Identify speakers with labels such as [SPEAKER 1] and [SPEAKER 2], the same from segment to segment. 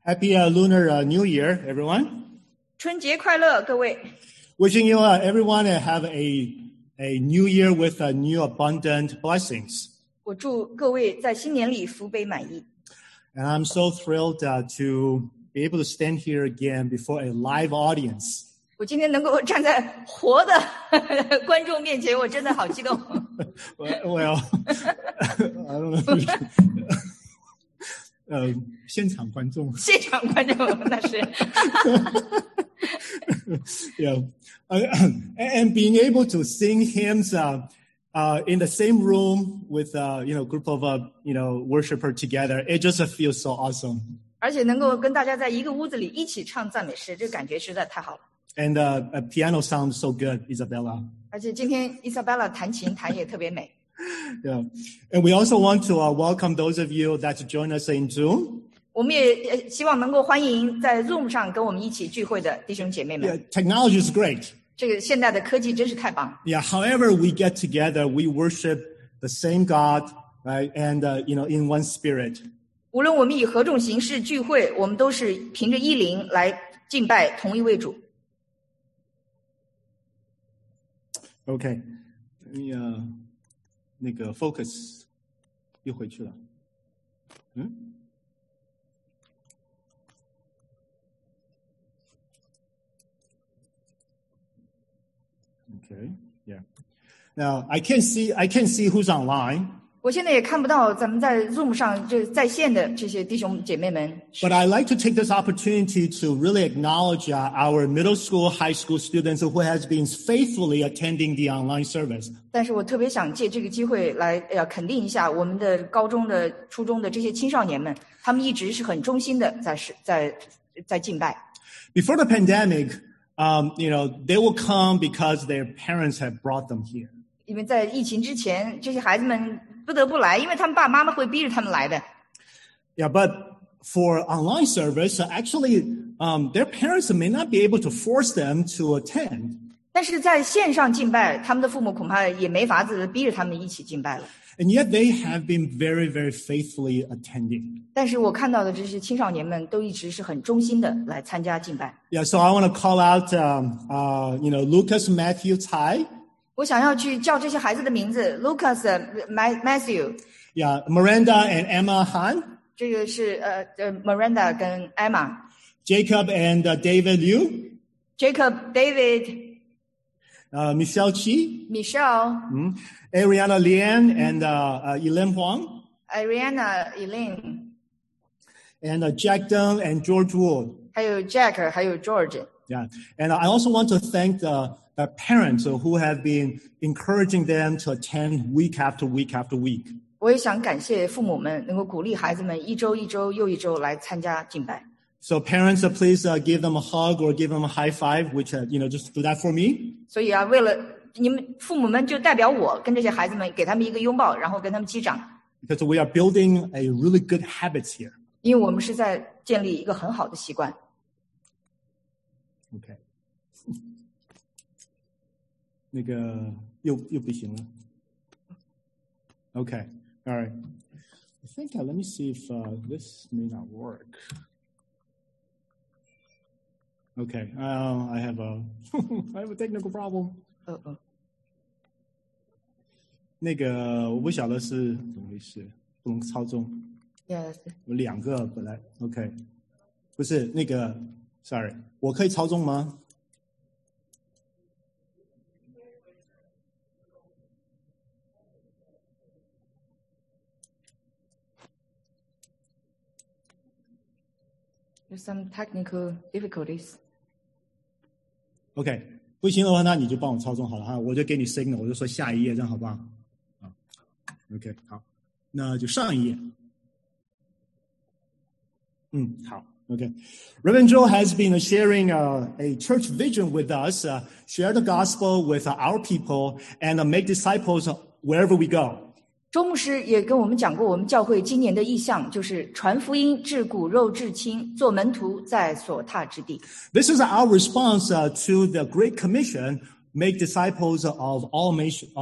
[SPEAKER 1] Happy Lunar New Year, everyone.
[SPEAKER 2] 春节快乐，各位。
[SPEAKER 1] Wishing you everyone have a new year with new abundant blessings.
[SPEAKER 2] 我祝各位在新年里福杯满溢。
[SPEAKER 1] And I'm so thrilled to be able to stand here again before a live audience.
[SPEAKER 2] 我今天能够站在活的观众面前，我真的好激动。
[SPEAKER 1] Well, I don't know. 现场观众
[SPEAKER 2] 那是。
[SPEAKER 1] Yeah, and being able to sing hymns in the same room with group of worshippers together, it just feels so awesome.
[SPEAKER 2] 而且能够跟大家在一个屋子里一起唱赞美诗，这感觉实在太好了。
[SPEAKER 1] And piano sounds so good, Isabella.
[SPEAKER 2] 而且今天 Isabella 弹琴弹也特别美。
[SPEAKER 1] Yeah, and we also want to welcome those of you that join us in Zoom.
[SPEAKER 2] 我们也希望能够欢迎在 Zoom 上跟我们一起聚会的弟兄姐妹们。
[SPEAKER 1] Yeah, technology is great.
[SPEAKER 2] 这个现代的科技真是太棒。
[SPEAKER 1] Yeah, however we get together, we worship the same God, right? And in one spirit.
[SPEAKER 2] 无论我们以何种形式聚会，我们都是凭着一灵来敬拜同一位主。
[SPEAKER 1] Okay, 那个 focus 又回去了。Okay, yeah. Now I can't see who's online.
[SPEAKER 2] 我现在也看不到咱们在 Zoom 上这在线的这些弟兄姐妹们。
[SPEAKER 1] But I like to take this opportunity to really acknowledge our middle school, high school students who has been faithfully attending the online service.
[SPEAKER 2] 但是我特别想借这个机会来肯定一下我们的高中的、初中的这些青少年们，他们一直是很忠心的在敬拜。
[SPEAKER 1] Before the pandemic, they will come because their parents have brought them here.
[SPEAKER 2] 因为在疫情之前，这些孩子们不得不来，因为他们爸爸妈妈会逼着他们来的。
[SPEAKER 1] Yeah, but for online service, actually, their parents may not be able to force them to attend.
[SPEAKER 2] 但是在线上敬拜，他们的父母恐怕也没法子逼着他们一起敬拜了。
[SPEAKER 1] And yet they have been very, very faithfully attending.
[SPEAKER 2] 但是我看到的这些青少年们都一直是很忠心的来参加敬拜。
[SPEAKER 1] Yeah, so I want to call out, Lucas, Matthew, Ty.
[SPEAKER 2] 我想要去叫这些孩子的名字 ，Lucas, Matthew.
[SPEAKER 1] Yeah, Miranda and Emma Han.
[SPEAKER 2] 这个是Miranda 跟 Emma.
[SPEAKER 1] Jacob and David Liu.
[SPEAKER 2] Jacob, David.
[SPEAKER 1] Michelle Chi.
[SPEAKER 2] Michelle.
[SPEAKER 1] Ariana Lian and Elaine Huang.
[SPEAKER 2] Ariana, Elaine.
[SPEAKER 1] And Jack Deng and George Wood.
[SPEAKER 2] 还有 Jack, 还有 George.
[SPEAKER 1] Yeah, and I also want to thank the parents who have been encouraging them to attend week after week after week.
[SPEAKER 2] 我也想感谢父母们能够鼓励孩子们一周一周又一周来参加敬拜。
[SPEAKER 1] So parents, please give them a hug or give them a high five, which just do that for me.
[SPEAKER 2] 所以为了你们父母们就代表我跟这些孩子们给他们一个拥抱，然后跟他们击掌。
[SPEAKER 1] Because we are building a really good habits here.
[SPEAKER 2] 因为我们是在建立一个很好的习惯。
[SPEAKER 1] Okay. 那个又不行了。Okay, all right. I think let me see if this may not work. Okay, I have a technical problem. 那个我不晓得是怎么回事，不能操纵。
[SPEAKER 2] Yes.
[SPEAKER 1] 有两个本来 OK， 不是那个 ，sorry， 我可以操纵吗？
[SPEAKER 2] There's some technical difficulties.
[SPEAKER 1] OK， 不行的话，那你就帮我操纵好了哈，我就给你 signal， 我就说下一页，这样好不好？啊 ，OK， 好，那就上一页。好 ，OK。Reverend Joe has been sharing a church vision with us, share the gospel with our people, and make disciples wherever we go.
[SPEAKER 2] 周牧师也跟我们讲过，我们教会今年的意向就是传福音，治骨肉，治亲，做门徒，在所踏之地。
[SPEAKER 1] This is our response to the Great Commission make disciples of all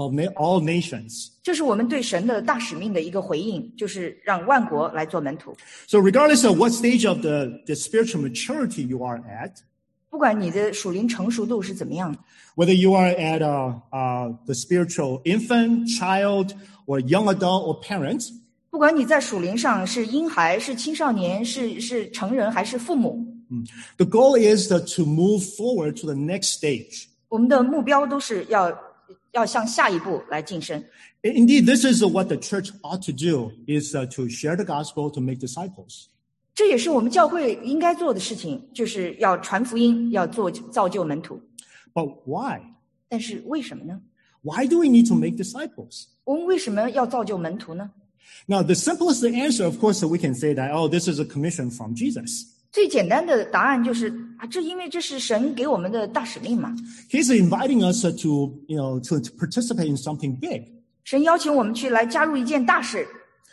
[SPEAKER 1] nations.
[SPEAKER 2] 这是我们对神的大使命的一个回应，就是让万国来做门徒。
[SPEAKER 1] So regardless of what stage of the spiritual maturity you are at,
[SPEAKER 2] 不管你的属灵成熟度是怎么样，
[SPEAKER 1] whether you are at the spiritual infant, child, or young adult or parent,
[SPEAKER 2] 不管你在属灵上是婴孩、是青少年、是成人还是父母，
[SPEAKER 1] the goal is to move forward to the next stage.
[SPEAKER 2] 我们的目标都是要向下一步来晋升。
[SPEAKER 1] Indeed, this is what the church ought to do, is to share the gospel, to make disciples.
[SPEAKER 2] 这也是我们教会应该做的事情，就是要传福音，要造就门徒。
[SPEAKER 1] But why?
[SPEAKER 2] 但是为什么呢？
[SPEAKER 1] Why do we need to make disciples?
[SPEAKER 2] 我们为什么要造就门徒呢？
[SPEAKER 1] Now, the simplest answer, of course, we can say that, oh, this is a commission from Jesus.
[SPEAKER 2] 最简单的答案就是因为这是神给我们的大使命嘛。
[SPEAKER 1] He's inviting us to participate in something big.
[SPEAKER 2] 神邀请我们去来加入一件大事。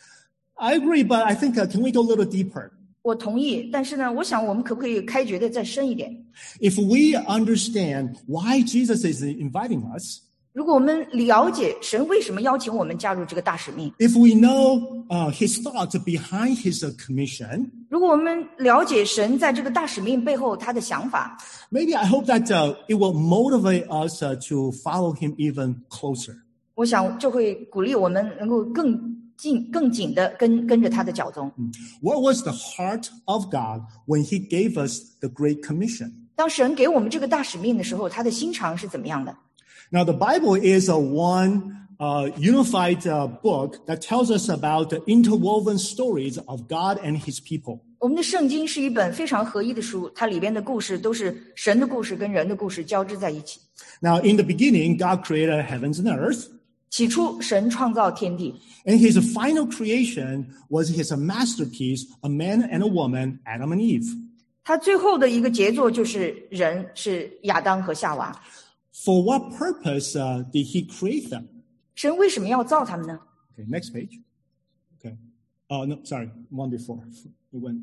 [SPEAKER 1] I agree, but I think, can we go a little deeper?
[SPEAKER 2] 我同意，但是呢，我想我们可不可以开掘的再深一点？
[SPEAKER 1] If we understand why Jesus is inviting us,
[SPEAKER 2] 如果我们了解神为什么邀请我们加入这个大使命，
[SPEAKER 1] if we know his thoughts behind his commission,
[SPEAKER 2] 如果我们了解神在这个大使命背后他的想法，
[SPEAKER 1] maybe I hope that it will motivate us to follow him even closer.
[SPEAKER 2] 我想这会鼓励我们能够更紧的跟着他的脚踪。
[SPEAKER 1] What was the heart of God when he gave us the Great Commission?
[SPEAKER 2] 当神给我们这个大使命的时候，他的心肠是怎么样的？
[SPEAKER 1] Now, the Bible is one unified book that tells us about the interwoven stories of God and his people.
[SPEAKER 2] 我们的圣经是一本非常合一的书，它里边的故事都是神的故事跟人的故事交织在一起。
[SPEAKER 1] Now, in the beginning, God created heavens and earth.
[SPEAKER 2] 起初，神创造天地，
[SPEAKER 1] And his final creation was his masterpiece, a man and a woman, Adam and Eve.
[SPEAKER 2] 他最后的一个杰作就是人，是亚当和夏娃。
[SPEAKER 1] For what purpose did he create them?
[SPEAKER 2] 神为什么要造他们呢？
[SPEAKER 1] Okay, next page. Okay. Oh, no, sorry, one before. It went,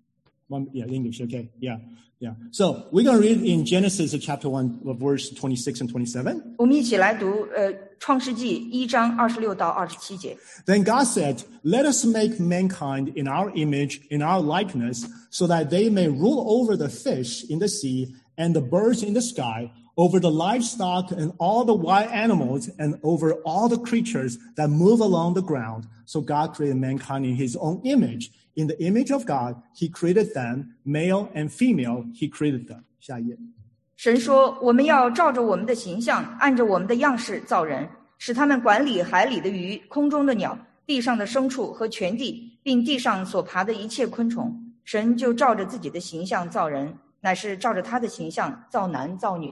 [SPEAKER 1] English, okay, yeah. So we're going to read in Genesis chapter 1, verse 26 and 27.
[SPEAKER 2] 我们一起来读创世纪1章26到27节。
[SPEAKER 1] Then God said, let us make mankind in our image, in our likeness, so that they may rule over the fish in the sea and the birds in the sky, over the livestock and all the wild animals, and over all the creatures that move along the ground. So God created mankind in his own image. In the image of God, he created them, male and female, he created them. 下一页。
[SPEAKER 2] 神说：“我们要照着我们的形象，按着我们的样式造人，使他们管理海里的鱼、空中的鸟、地上的牲畜和全地，并地上所爬的一切昆虫。神就照着自己的形象造人，乃是照着他的形象造男造女。”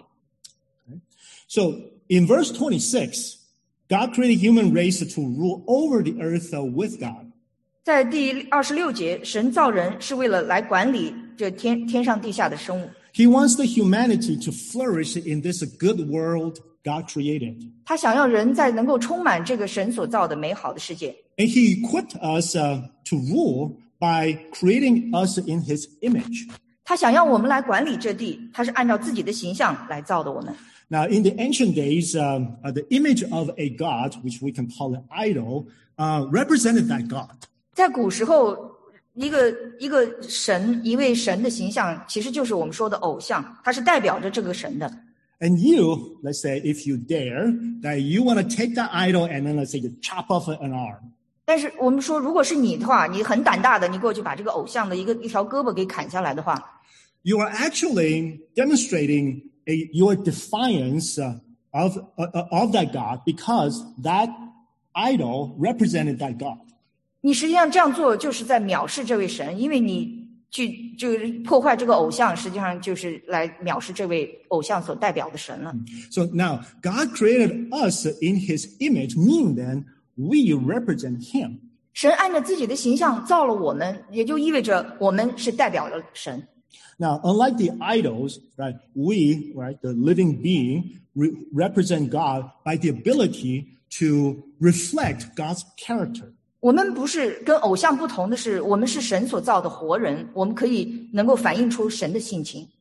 [SPEAKER 1] So in verse 26, God created human race to rule over the earth with God.
[SPEAKER 2] 在第26节，神造人是为了来管理这天上地下的生物。
[SPEAKER 1] He wants the humanity to flourish in this good world God created.
[SPEAKER 2] 他想要人在能够充满这个神所造的美好的世界。
[SPEAKER 1] And he equipped us to rule by creating us in his image.
[SPEAKER 2] 他想要我们来管理这地，他是按照自己的形象来造的我们。
[SPEAKER 1] Now, in the ancient days, the image of a god, which we can call an idol, represented that god.
[SPEAKER 2] 在古时候，一个神，一位神的形象，其实就是我们说的偶像，它是代表着这个神的。
[SPEAKER 1] And you, let's say, if you dare, that you want to take that idol and then let's say you chop off an arm.
[SPEAKER 2] 但是我们说，如果是你的话，你很胆大的，你过去把这个偶像的一条胳膊给砍下来的话，
[SPEAKER 1] You are actually demonstrating your defiance of that God because that idol represented that God.
[SPEAKER 2] 你实际上这样做就是在藐视这位神，因为你就是破坏这个偶像，实际上就是来藐视这位偶像所代表的神了。
[SPEAKER 1] So now, God created us in his image, meaning then we represent him.
[SPEAKER 2] 神按照自己的形象造了我们，也就意味着我们是代表了神。
[SPEAKER 1] Now, unlike the idols, right, we, right, the living being, represent God by the ability to reflect God's character.
[SPEAKER 2] 我们不是跟偶像不同的是，我们是神所造的活人，我们可以能够反映出神的性情。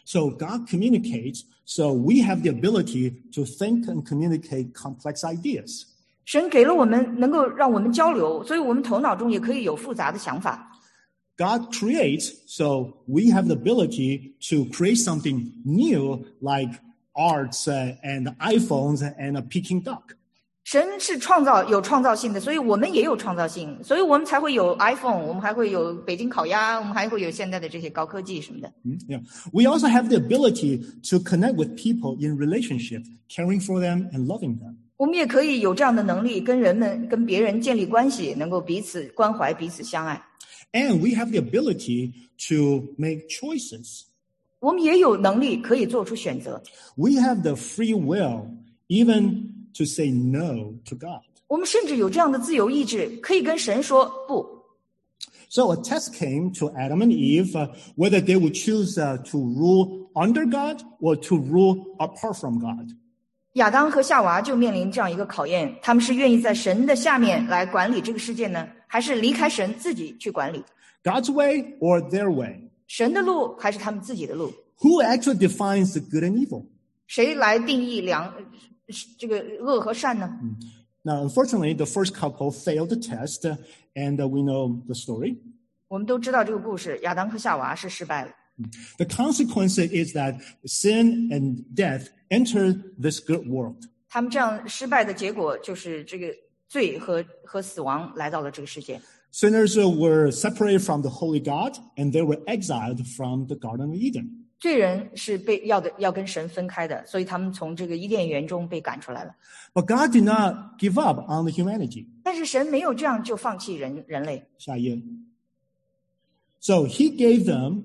[SPEAKER 1] So God communicates, so we have the ability to think and communicate complex ideas.
[SPEAKER 2] 神给了我们能够让我们交流，所以我们头脑中也可以有复杂的想法。
[SPEAKER 1] God creates, so we have the ability to create something new like arts and iPhones and a Peking duck.
[SPEAKER 2] 神是有创造性的，所以我们也有创造性，所以我们才会有 iPhone， 我们还会有北京烤鸭，我们还会有现在的这些高科技什么的。
[SPEAKER 1] Yeah. We also have the ability to connect with people in relationship, caring for them and loving them.
[SPEAKER 2] 我们也可以有这样的能力，跟别人建立关系，能够彼此关怀，彼此相爱。
[SPEAKER 1] And we have the ability to make choices.
[SPEAKER 2] 我们也有能力可以做出选择。
[SPEAKER 1] We have the free will, even to say no to God.
[SPEAKER 2] 我们甚至有这样的自由意志，可以跟神说不。
[SPEAKER 1] So a test came to Adam and Eve whether they would choose to rule under God or to rule apart from God.
[SPEAKER 2] 亚当和夏娃就面临这样一个考验，他们是愿意在神的下面来管理这个世界呢，还是离开神自己去管理？
[SPEAKER 1] God's way or their way?
[SPEAKER 2] 神的路还是他们自己的路？
[SPEAKER 1] Who actually defines the good and evil?
[SPEAKER 2] 谁来定义这个恶和善呢？
[SPEAKER 1] Now, unfortunately, the first couple failed the test, and we know the story.
[SPEAKER 2] 我们都知道这个故事，亚当和夏娃是失败了。
[SPEAKER 1] The consequence is that sin and death entered this good world.
[SPEAKER 2] 他们这样失败的结果就是这个罪和死亡来到了这个世界。
[SPEAKER 1] Sinners were separated from the holy God, and they were exiled from the Garden of Eden.
[SPEAKER 2] 罪人是要跟神分开的，所以他们从这个伊甸园中被赶出来了。
[SPEAKER 1] But God did not give up on the humanity.
[SPEAKER 2] 但是神没有这样就放弃人类。
[SPEAKER 1] 下一页。So they gave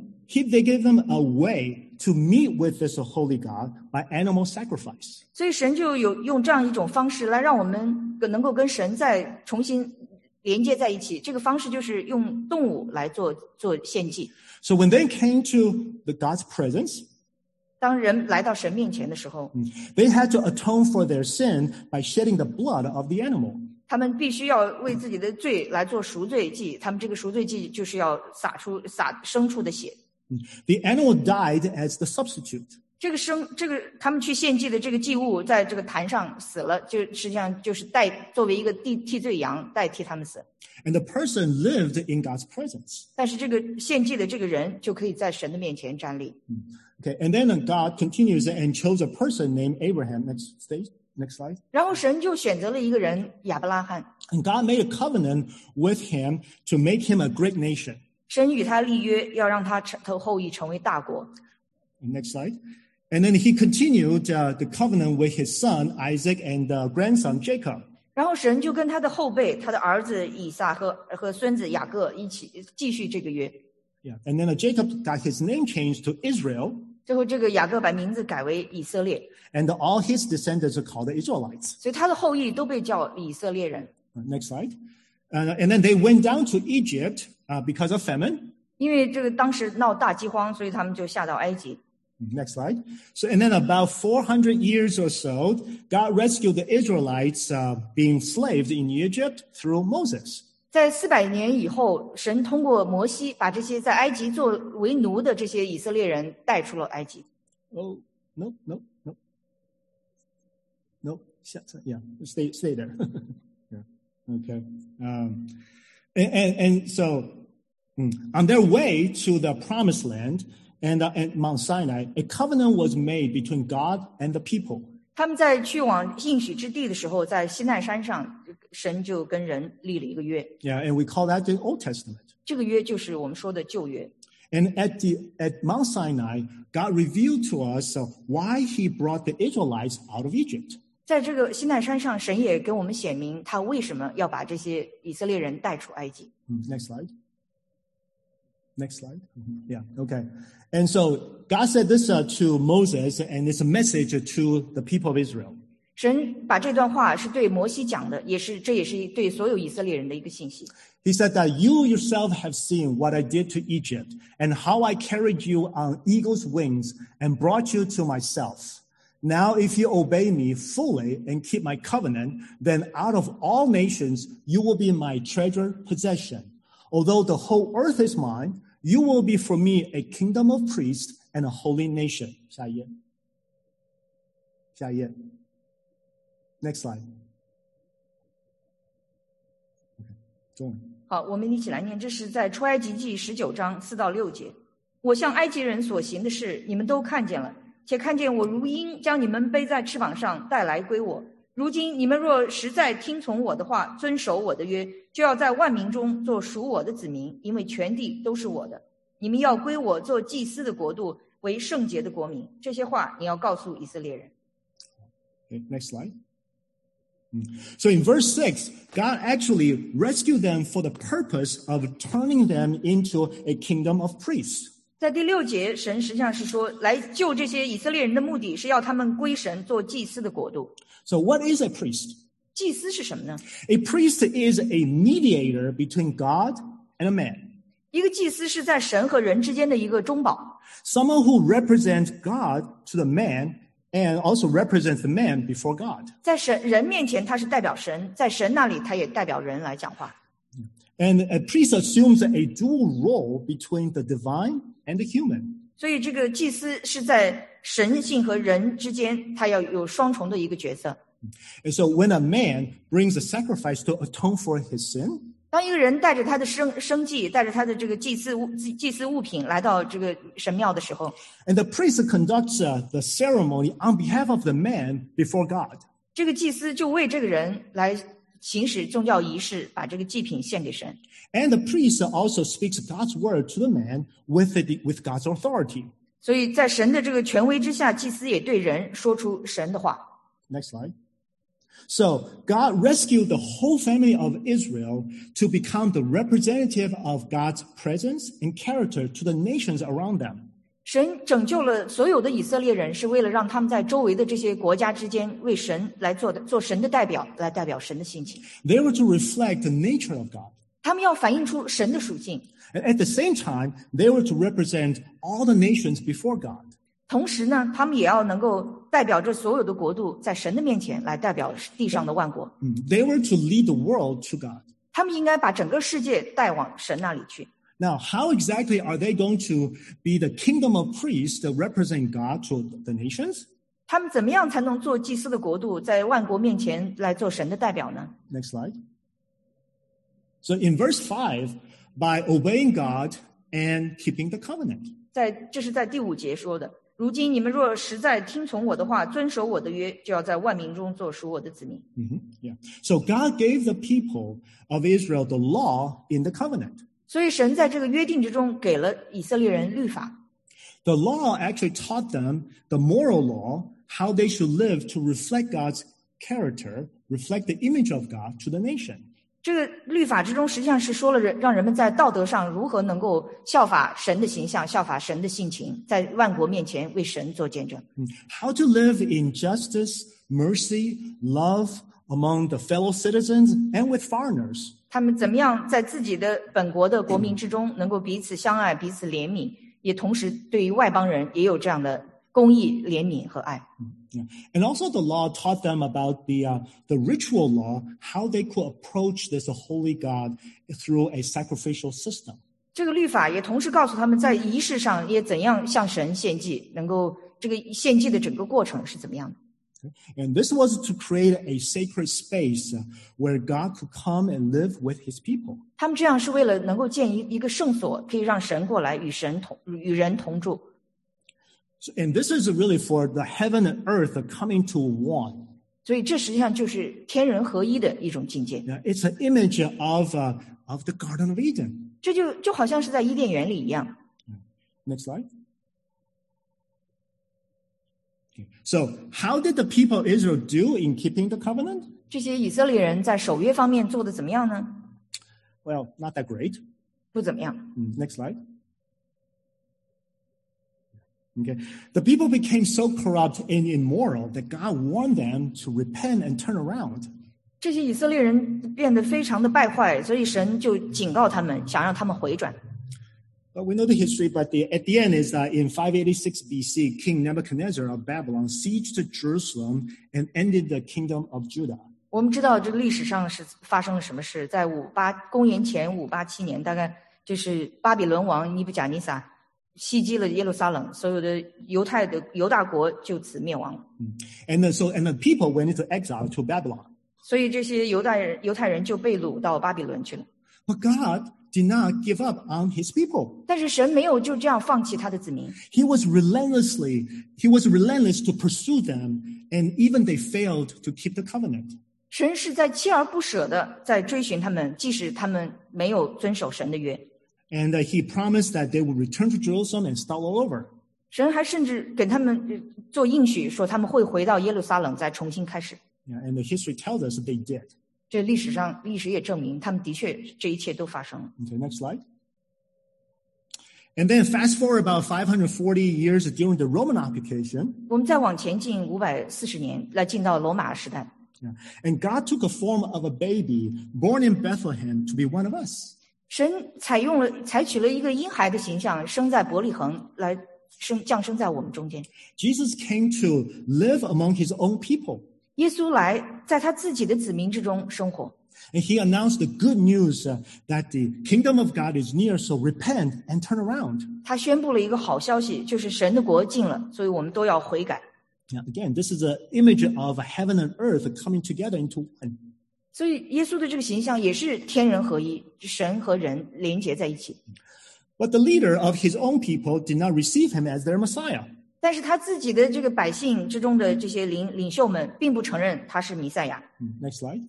[SPEAKER 1] them a way to meet with this holy God by animal sacrifice.
[SPEAKER 2] 所以神就用这样一种方式来让我们能够跟神再重新连接在一起。这个方式就是用动物来做献祭。
[SPEAKER 1] So when they came to God's presence,
[SPEAKER 2] 当人来到神面前的时候，
[SPEAKER 1] they had to atone for their sin by shedding the blood of the animal.
[SPEAKER 2] 他们必须要为自己的罪来做赎罪祭，他们这个赎罪祭就是要洒牲畜的血。
[SPEAKER 1] The animal died as the substitute.
[SPEAKER 2] 他们去献祭的这个祭物在这个坛上死了，就实际上就是作为一个替罪羊代替他们死。
[SPEAKER 1] And the person lived in God's presence.
[SPEAKER 2] 但是这个献祭的这个人就可以在神的面前站立。
[SPEAKER 1] Okay, and then God continues and chose a person named Abraham. Next slide.
[SPEAKER 2] 然后神就选择了一个人亚伯拉罕。
[SPEAKER 1] And God made a covenant with him to make him a great nation.
[SPEAKER 2] 神与他立约，要让他的后裔成为大国。
[SPEAKER 1] Next slide. And then he continued the covenant with his son Isaac and grandson Jacob.
[SPEAKER 2] 然后神就跟他的后辈，他的儿子以撒和孙子雅各一起继续这个约。
[SPEAKER 1] Yeah. And then Jacob got his name changed to Israel.
[SPEAKER 2] 最后这个雅各把名字改为以色列。
[SPEAKER 1] And all his descendants are called the Israelites.
[SPEAKER 2] 所以他的后裔都被叫以色列人。
[SPEAKER 1] Next slide. And then they went down to Egypt because of famine.
[SPEAKER 2] 因为这个当时闹大饥荒，所以他们就下到埃及。
[SPEAKER 1] Next slide. So, and then about 400 years or so, God rescued the Israelites being slaves in Egypt through Moses.
[SPEAKER 2] 在400年以后，神通过摩西把这些在埃及作为奴的这些以色列人带出了埃及。
[SPEAKER 1] Oh, no. Yeah, stay there. Yeah. Okay. And so on their way to the promised land, and Mount Sinai, a covenant was made between God and the people.
[SPEAKER 2] 他们在去往应许之地的时候，在西奈山上，神就跟人立了一个约。
[SPEAKER 1] Yeah, and we call that the Old Testament.
[SPEAKER 2] 这个约就是我们说的旧约。
[SPEAKER 1] And at Mount Sinai, God revealed to us why He brought the Israelites out of Egypt.
[SPEAKER 2] 在这个西奈山上，神也跟我们显明他为什么要把这些以色列人带出埃及。
[SPEAKER 1] Next slide. Yeah, okay. And so God said this to Moses, and it's a message to the people of Israel.
[SPEAKER 2] 神把这段话是对摩西讲的，这也是对所有以色列人的一个信息。
[SPEAKER 1] He said that you yourself have seen what I did to Egypt, and how I carried you on eagle's wings and brought you to myself. Now, if you obey me fully and keep my covenant, then out of all nations you will be my treasured possession. Although the whole earth is mine, you will be for me a kingdom of priests and a holy nation. 下一页。下一页。Next slide. Okay. 中文。
[SPEAKER 2] 好，我们一起来念，这是在出埃及记19章4到6节。我向埃及人所行的事，你们都看见了，且看见我如鹰将你们背在翅膀上带来归我。如今你们若实在听从我的话，遵守我的约，就要在万民中做属我的子民，因为全地都是我的。你们要归我做祭司的国度，为圣洁的国民。这些话你要告诉以色列人。
[SPEAKER 1] Okay, next slide. So in verse 6, God actually rescued them for the purpose of turning them into a kingdom of priests.
[SPEAKER 2] 在第6节，神实际上是说，来救这些以色列人的目的是要他们归神做祭司的国度。
[SPEAKER 1] So what is a priest?
[SPEAKER 2] 祭司是什么呢？
[SPEAKER 1] A priest is a mediator between God and a man.
[SPEAKER 2] 一个祭司是在神和人之间的一个中保。
[SPEAKER 1] Someone who represents God to the man and also represents the man before God.
[SPEAKER 2] 在人面前他是代表神，在神那里他也代表人来讲话。
[SPEAKER 1] And a priest assumes a dual role between the divine and the human.
[SPEAKER 2] 所以这个祭司是在神性和人之间，他要有双重的一个角色。
[SPEAKER 1] And so when a man brings a sacrifice to atone for his sin,
[SPEAKER 2] 当一个人带着他的生祭，带着他的这个祭司物品来到这个神庙的时候，
[SPEAKER 1] and the priest conducts the ceremony on behalf of the man before God.
[SPEAKER 2] 这个祭司就为这个人来行使宗教仪式，把这个祭品献给神。
[SPEAKER 1] And the priest also speaks God's word to the man with God's authority.
[SPEAKER 2] 所以在神的这个权威之下，祭司也对人说出神的话。
[SPEAKER 1] Next slide. So God rescued the whole family of Israel to become the representative of God's presence and character to the nations around them.
[SPEAKER 2] 神拯救了所有的以色列人，是为了让他们在周围的这些国家之间为神来做神的代表，来代表神的性情。
[SPEAKER 1] They were to reflect the nature of God.
[SPEAKER 2] 他们要反映出神的属性，
[SPEAKER 1] And at the same time, they were to represent all the nations before God.
[SPEAKER 2] 同时呢，他们也要能够代表着所有的国度，在神的面前来代表地上的万国。
[SPEAKER 1] They were to lead the world to God.
[SPEAKER 2] 他们应该把整个世界带往神那里去。
[SPEAKER 1] Now, how exactly are they going to be the kingdom of priests that represent God to the nations?
[SPEAKER 2] 他们怎么样才能做祭司的国度，在万国面前来做神的代表呢？
[SPEAKER 1] Next slide. So in verse 5, by obeying God and keeping the covenant.
[SPEAKER 2] 这是在第5节说的。如今你们若实在听从我的话，遵守我的约，就要在万民中做属我的子民。
[SPEAKER 1] Yeah. So God gave the people of Israel the law in the covenant.
[SPEAKER 2] 所以神在这个约定之中给了以色列人律法。
[SPEAKER 1] The law actually taught them the moral law, how they should live to reflect God's character, reflect the image of God to the nation.
[SPEAKER 2] 这个律法之中实际上是说了让人们在道德上如何能够效法神的形象，效法神的性情，在万国面前为神做见证。
[SPEAKER 1] How to live in justice, mercy, love among the fellow citizens and with foreigners.
[SPEAKER 2] 他们怎么样在自己的本国的国民之中能够彼此相爱，彼此怜悯，也同时对于外邦人也有这样的公义、怜悯和爱。
[SPEAKER 1] Yeah. And also the law taught them about the ritual law, how they could approach this holy God through a sacrificial system.
[SPEAKER 2] 这个律法也同时告诉他们在仪式上也怎样向神献祭，能够这个献祭的整个过程是怎么样的。
[SPEAKER 1] And this was to create a sacred space where God could come and live with his people.
[SPEAKER 2] 他们这样是为了能够建一个圣所，可以让神过来与人同住。
[SPEAKER 1] And this is really for the heaven and earth coming to one.
[SPEAKER 2] 所以这实际上就是天人合一的一种境界。
[SPEAKER 1] It's an image of the Garden of Eden.
[SPEAKER 2] 这就好像是在伊甸园里一样。
[SPEAKER 1] Next slide. Okay. So how did the people of Israel do in keeping the covenant?
[SPEAKER 2] 这些以色列人在守约方面做得怎么样呢？
[SPEAKER 1] Well, not that great.
[SPEAKER 2] 不怎么样。
[SPEAKER 1] Next slide. Okay. The people became so corrupt and immoral that God warned them to repent and turn around.
[SPEAKER 2] 这些以色列人变得非常的败坏，所以神就警告他们，想让他们回转。
[SPEAKER 1] But we know the history, but at the end is in 586 BC, King Nebuchadnezzar of Babylon sieged Jerusalem and ended the kingdom of Judah.
[SPEAKER 2] 我们知道这个历史上是发生了什么事，在公元前587年，大概就是巴比伦王尼布甲尼撒袭击了耶路撒冷，所有的犹大国就此灭亡了。
[SPEAKER 1] And the people went into exile to Babylon.
[SPEAKER 2] 所以这些犹太人就被掳到巴比伦去了。
[SPEAKER 1] But God did not give up on his people.
[SPEAKER 2] 但是神没有就这样放弃他的子民，
[SPEAKER 1] He was relentless to pursue them, and even they failed to keep the covenant.
[SPEAKER 2] 神是在锲而不舍的在追寻他们，即使他们没有遵守神的约。
[SPEAKER 1] And he promised that they would return to Jerusalem and start all over.
[SPEAKER 2] 神还甚至给他们做应许，说他们会回到耶路撒冷再重新开始。
[SPEAKER 1] Yeah, and the history tells us that they did.
[SPEAKER 2] 这历史也证明，他们的确这一切都发生了。
[SPEAKER 1] Okay, next slide. And then fast forward about 540 years during the Roman occupation.
[SPEAKER 2] 我们再往前进540年，来进到罗马时代。
[SPEAKER 1] Yeah, and God took a form of a baby born in Bethlehem to be one of us.
[SPEAKER 2] 神采取了一个婴孩的形象，生在伯利恒，来降生在我们中间。
[SPEAKER 1] Jesus came to live among his own people.
[SPEAKER 2] 耶稣来在他自己的子民之中生活。
[SPEAKER 1] And he announced the good news that the kingdom of God is near, so repent and turn around.
[SPEAKER 2] 他宣布了一个好消息，就是神的国近了，所以我们都要悔改。
[SPEAKER 1] Now, again, this is an image of heaven and earth coming together into one.
[SPEAKER 2] 所以耶稣的这个形象也是天人合一，神和人连结在一起。
[SPEAKER 1] But the leader of his own people did not receive him as their Messiah.
[SPEAKER 2] 但是他自己的这个百姓之中的这些领袖们，并不承认他是弥赛亚。
[SPEAKER 1] Next slide.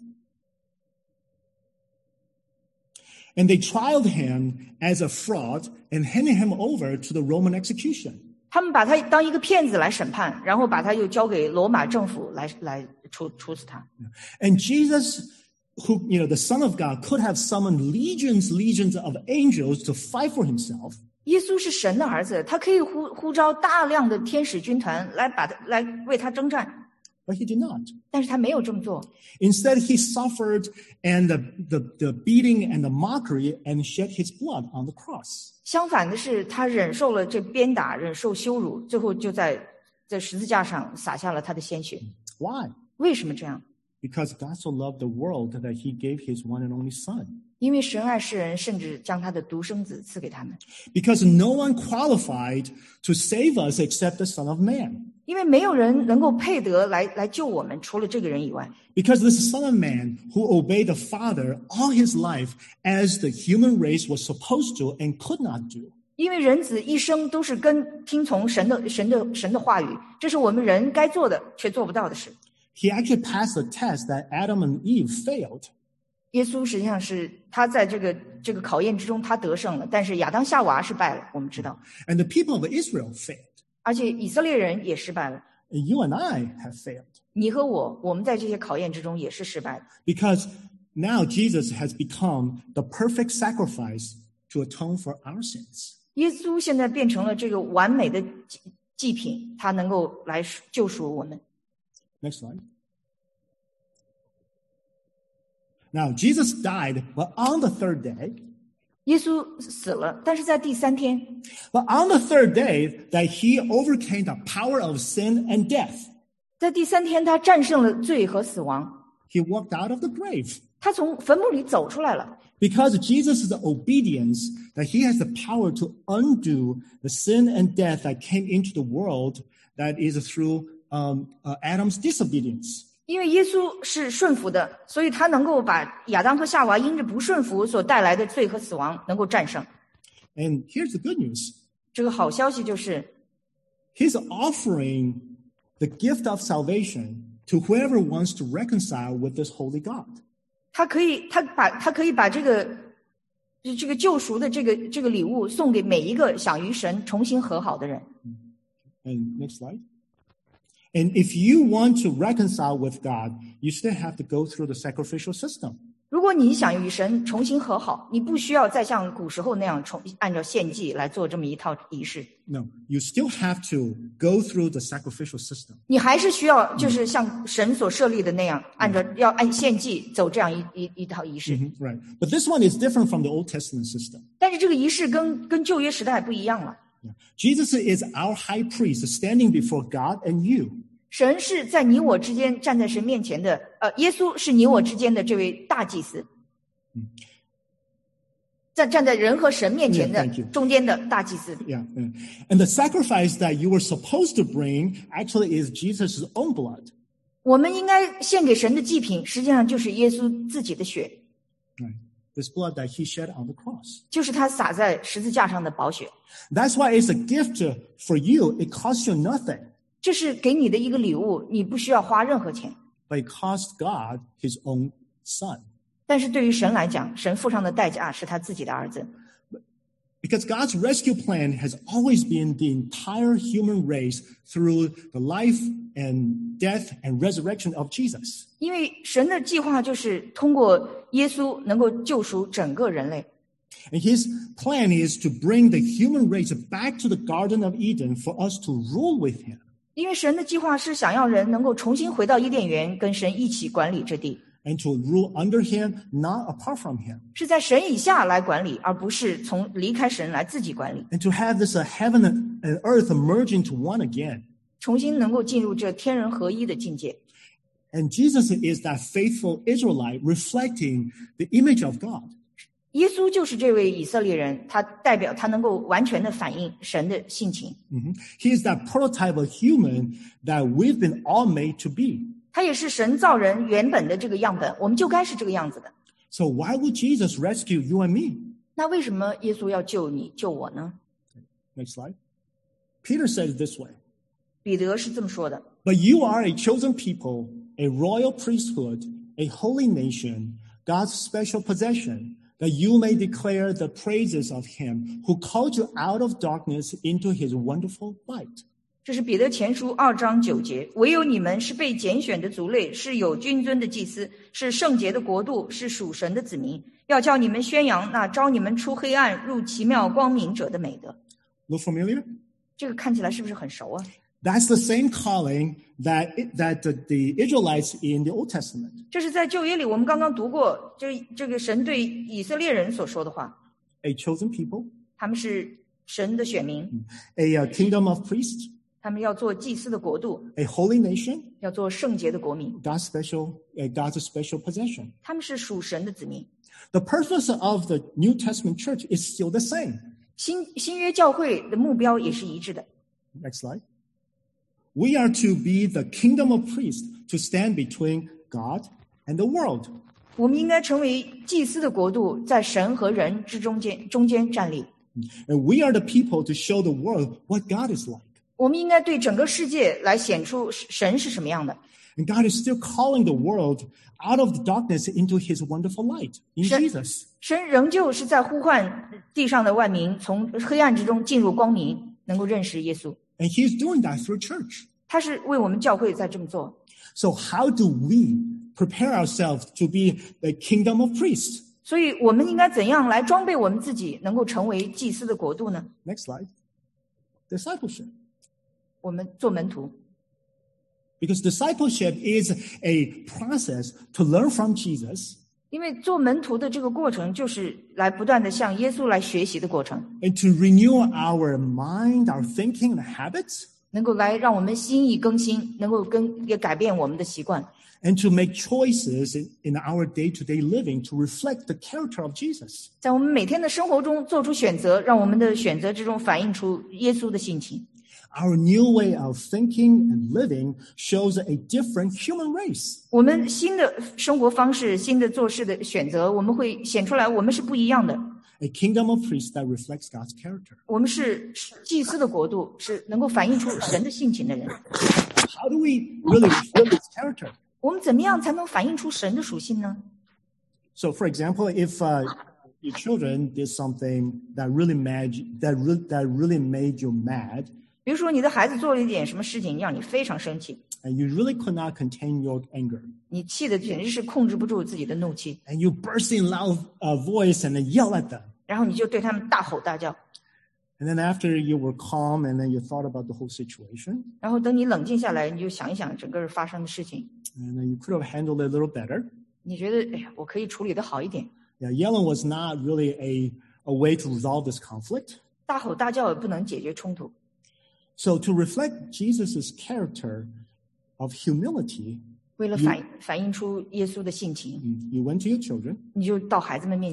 [SPEAKER 1] And they trialed him as a fraud and handed him over to the Roman execution.
[SPEAKER 2] 他们把他当一个骗子来审判，然后把他又交给罗马政府来处死他。
[SPEAKER 1] And Jesus, who, the Son of God, could have summoned legions of angels to fight for himself.
[SPEAKER 2] 耶稣是神的儿子，他可以呼召大量的天使军团来为他征战，
[SPEAKER 1] But he did not.
[SPEAKER 2] 但是他没有这么做。
[SPEAKER 1] Instead, he suffered and the beating and the mockery and shed his blood on the cross.
[SPEAKER 2] 相反的是，他忍受了这鞭打，忍受羞辱，最后就在十字架上洒下了他的鲜血。
[SPEAKER 1] Why?
[SPEAKER 2] 为什么这样？
[SPEAKER 1] Because God so loved the world that he gave his one and only Son.
[SPEAKER 2] 因为神爱世人，甚至将他的独生子赐给他们。
[SPEAKER 1] Because no one qualified to save us except the Son of Man.
[SPEAKER 2] 因为没有人能够配得来救我们，除了这个人以外。
[SPEAKER 1] Because this Son of Man who obeyed the Father all his life as the human race was supposed to and could not do.
[SPEAKER 2] 因为人子一生都是听从神的话语，这是我们人该做的却做不到的事。
[SPEAKER 1] He actually passed the test that Adam and Eve failed.
[SPEAKER 2] 耶稣实际上是他在这个考验之中他得胜了，但是亚当夏娃是败了，我们知道。
[SPEAKER 1] And the people of Israel failed.
[SPEAKER 2] 而且以色列人也失败了。
[SPEAKER 1] And you and I have failed.
[SPEAKER 2] 你和我们在这些考验之中也是失败的。
[SPEAKER 1] Because now Jesus has become the perfect sacrifice to atone for our sins.
[SPEAKER 2] 耶稣现在变成了这个完美的祭品，他能够来救赎我们。
[SPEAKER 1] Next slide. Now, Jesus died, but on the third day,
[SPEAKER 2] 耶稣死了，但是在第3天，
[SPEAKER 1] but on the third day, that he overcame the power of sin and death.
[SPEAKER 2] 在第3天他战胜了罪和死亡，
[SPEAKER 1] He walked out of the grave.
[SPEAKER 2] 他从坟墓里走出来了。
[SPEAKER 1] Because Jesus' obedience, that he has the power to undo the sin and death that came into the world that is through Adam's disobedience.
[SPEAKER 2] 因为耶稣是顺服的，所以他能够把亚当和夏娃因着不顺服所带来的罪和死亡能够战胜。
[SPEAKER 1] And here's the good news.
[SPEAKER 2] 这个好消息就是，
[SPEAKER 1] He's offering the gift of salvation to whoever wants to reconcile with this holy God.
[SPEAKER 2] 他可以把这个救赎的这个礼物送给每一个想与神重新和好的人。
[SPEAKER 1] And next slide. And if you want to reconcile with God, you still have to go through the sacrificial system.
[SPEAKER 2] 如果你想与神重新和好，你不需要再像古时候那样按照献祭来做这么一套仪式。
[SPEAKER 1] No, you still have to go through the sacrificial system.
[SPEAKER 2] 你还是需要就是像神所设立的那样，要按献祭走这样一套仪式。
[SPEAKER 1] Right. But this one is different from the Old Testament system.
[SPEAKER 2] 但是这个仪式跟旧约时代不一样了。
[SPEAKER 1] Jesus is our high priest standing before God and you.
[SPEAKER 2] 神是在你我之间站在神面前的，耶稣是你我之间的这位大祭司。 站在人和神面前的
[SPEAKER 1] Yeah, thank you.
[SPEAKER 2] 中间的大祭司。
[SPEAKER 1] Yeah. And the sacrifice that you were supposed to bring actually is Jesus' own blood.
[SPEAKER 2] 我们应该献给神的祭品，实际上就是耶稣自己的血，
[SPEAKER 1] Right. This blood that he shed on the cross.
[SPEAKER 2] 就是他洒在十字架上的宝血。
[SPEAKER 1] That's why it's a gift for you. It costs you nothing.
[SPEAKER 2] 这是给你的一个礼物，你不需要花任何钱。
[SPEAKER 1] But it cost God his own son.
[SPEAKER 2] 但是对于神来讲，神付上的代价是他自己的儿子。
[SPEAKER 1] Because God's rescue plan has always been the entire human race through the life and death and resurrection of Jesus.
[SPEAKER 2] 因为神的计划就是通过耶稣能够救赎整个人类。
[SPEAKER 1] And his plan is to bring the human race back to the Garden of Eden for us to rule with him.
[SPEAKER 2] 因为神的计划是想要人能够重新回到伊甸园，跟神一起管理这地，
[SPEAKER 1] And to rule under him, not apart from him.
[SPEAKER 2] 是在神以下来管理，而不是从离开神来自己管理，
[SPEAKER 1] And to have this heaven and earth merge into one again.
[SPEAKER 2] 重新能够进入这天人合一的境界。
[SPEAKER 1] And Jesus is that faithful Israelite reflecting the image of God.
[SPEAKER 2] 耶稣就是这位以色列人，他代表他能够完全的反映神的性情。
[SPEAKER 1] He is that prototype of human that we've been all made to be.
[SPEAKER 2] 他也是神造人原本的这个样本，我们就该是这个样子的。
[SPEAKER 1] So why would Jesus rescue you and me?
[SPEAKER 2] 那为什么耶稣要救你救我呢？
[SPEAKER 1] Next slide. Peter said it this way.
[SPEAKER 2] 彼得是这么说的：
[SPEAKER 1] But you are a chosen people, a royal priesthood, a holy nation, God's special possession, that you may declare the praises of him who called you out of darkness into his wonderful light.
[SPEAKER 2] 这是彼得前书2章9节，唯有你们是被拣选的族类，是有君尊的祭司，是圣洁的国度，是属神的子民，要叫你们宣扬那召你们出黑暗入奇妙光明者的美德。
[SPEAKER 1] Look familiar?
[SPEAKER 2] 这个看起来是不是很熟啊？
[SPEAKER 1] That's the same calling that the Israelites in the Old Testament.
[SPEAKER 2] 这是在旧约里我们刚刚读过，这个神对以色列人所说的话，
[SPEAKER 1] A chosen people,
[SPEAKER 2] 他们是神的选民，
[SPEAKER 1] a kingdom of priests,
[SPEAKER 2] 他们要做祭司的国度，
[SPEAKER 1] a holy nation,
[SPEAKER 2] 要做圣洁的国民，
[SPEAKER 1] God's special possession.
[SPEAKER 2] 他们是属神的子民。
[SPEAKER 1] The purpose of the New Testament church is still the same.
[SPEAKER 2] 新约教会的目标也是一致的。
[SPEAKER 1] Next slide. We are to be the kingdom of priests to stand between God and the world.
[SPEAKER 2] 我们应该成为祭司的国度，在神和人中间站立。
[SPEAKER 1] And we are the people to show the world what God is like.
[SPEAKER 2] 我们应该对整个世界来显出神是什么样的。
[SPEAKER 1] And God is still calling the world out of the darkness into his wonderful light in Jesus.
[SPEAKER 2] 神仍旧是在呼唤地上的万民从黑暗之中进入光明，能够认识耶稣。
[SPEAKER 1] And he is doing that through church.
[SPEAKER 2] 他是为我们教会在这么做。
[SPEAKER 1] So how do we prepare ourselves to be the kingdom of priests?
[SPEAKER 2] 所以我们应该怎样来装备我们自己，能够成为祭司的国度呢？
[SPEAKER 1] Next slide. Discipleship.
[SPEAKER 2] 我们做门徒，
[SPEAKER 1] Because discipleship is a process to learn from Jesus
[SPEAKER 2] 因为做门徒的这个过程，就是来不断的向耶稣来学习的过程，
[SPEAKER 1] and to renew our mind, our thinking, and habits,
[SPEAKER 2] 能够来让我们心意更新，能够也改变我们的习惯，
[SPEAKER 1] and to make choices in our day-to-day living to reflect the character of Jesus.
[SPEAKER 2] 在我们每天的生活中做出选择，让我们的选择之中反映出耶稣的性情。
[SPEAKER 1] Our new way of thinking and living shows a different human race.
[SPEAKER 2] 我们新的生活方式、新的做事的选择，我们会显出来，我们是不一样的。
[SPEAKER 1] A kingdom of priests that reflects God's character.
[SPEAKER 2] 我们是祭司的国度，是能够反映出神的性情的人。
[SPEAKER 1] How do we really reflect His character?
[SPEAKER 2] 我们怎么样才能反映出神的属性呢？
[SPEAKER 1] So, for example, if your children did something that really made you mad,
[SPEAKER 2] 比如说，你的孩子做了一点什么事情，让你非常生气，
[SPEAKER 1] and you really could not contain your anger,
[SPEAKER 2] 你气的简直是控制不住自己的怒气，
[SPEAKER 1] and you burst in loud voice and then yell at them.
[SPEAKER 2] 然后你就对他们大吼大叫。
[SPEAKER 1] And then after you were calm and then you thought about the whole situation,
[SPEAKER 2] 然后等你冷静下来，你就想一想整个发生的事情，
[SPEAKER 1] and then you could have handled it a little better.
[SPEAKER 2] 你觉得，哎呀，我可以处理得好一点。
[SPEAKER 1] Yeah, yelling was not really a way to resolve this conflict.
[SPEAKER 2] 大吼大叫也不能解决冲突。
[SPEAKER 1] So to reflect Jesus' character of humility,
[SPEAKER 2] 为了反映出耶稣的性情，
[SPEAKER 1] you went to your children
[SPEAKER 2] 你就到孩子们面前，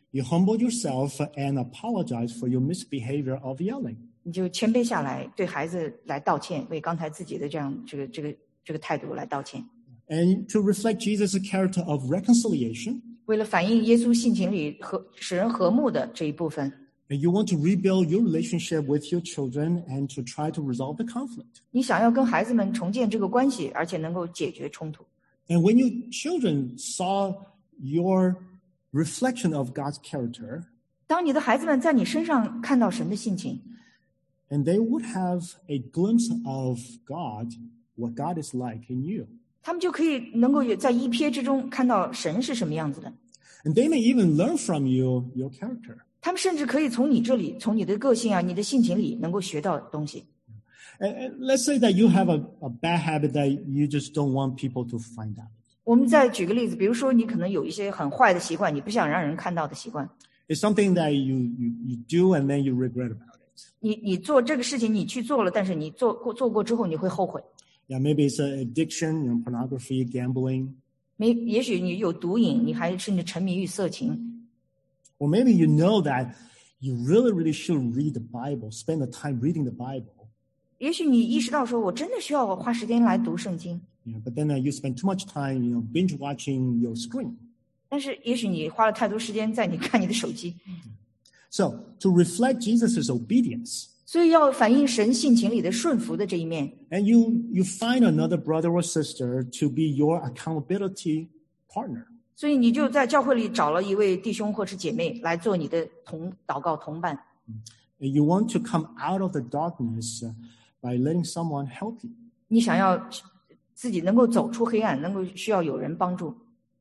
[SPEAKER 1] You humble yourself and apologize for your misbehavior of yelling.
[SPEAKER 2] 你就谦卑下来，对孩子来道歉，为刚才自己的这样这个态度来道歉。
[SPEAKER 1] And to reflect Jesus' character of reconciliation.
[SPEAKER 2] 为了反映耶稣性情里使人和睦的这一部分。
[SPEAKER 1] And you want to rebuild your relationship with your children and to try to resolve the conflict.
[SPEAKER 2] 你想要跟孩子们重建这个关系，而且能够解决冲突。
[SPEAKER 1] And when your children saw your reflection of God's character,
[SPEAKER 2] 当你的孩子们在你身上看到神的性情，
[SPEAKER 1] and they would have a glimpse of God, what God is like in you.
[SPEAKER 2] 他们就可以能够在一瞥之中看到神是什么样子的。
[SPEAKER 1] And they may even learn from you your character.
[SPEAKER 2] 他们甚至可以从你这里，从你的个性啊、你的性情里能够学到东西。
[SPEAKER 1] And let's say that you have a bad habit that you just don't want people to find out.
[SPEAKER 2] 我们再举个例子，比如说你可能有一些很坏的习惯，你不想让人看到的习惯。
[SPEAKER 1] It's something that you do and then you regret about it.
[SPEAKER 2] 你做这个事情，你去做了，但是你做过之后，你会后悔。
[SPEAKER 1] Yeah, maybe it's an addiction, pornography, gambling.
[SPEAKER 2] 也许你有毒瘾，你还甚至沉迷于色情。
[SPEAKER 1] Or maybe you know that you really, really should read the Bible, spend the time reading the Bible.
[SPEAKER 2] 也许你意识到说，我真的需要花时间来读圣经。
[SPEAKER 1] Yeah, but then you spend too much time, binge watching your screen.
[SPEAKER 2] 但是也许你花了太多时间在你看你的手机。
[SPEAKER 1] So to reflect Jesus' obedience.
[SPEAKER 2] 所以要反映神性情里的顺服的这一面。
[SPEAKER 1] And you find another brother or sister to be your accountability partner.
[SPEAKER 2] 所以你就在教会里找了一位弟兄或是姐妹来做你的祷告同伴。
[SPEAKER 1] And you want to come out of the darkness by letting someone help you.
[SPEAKER 2] 你想要自己能够走出黑暗，能够需要有人帮助。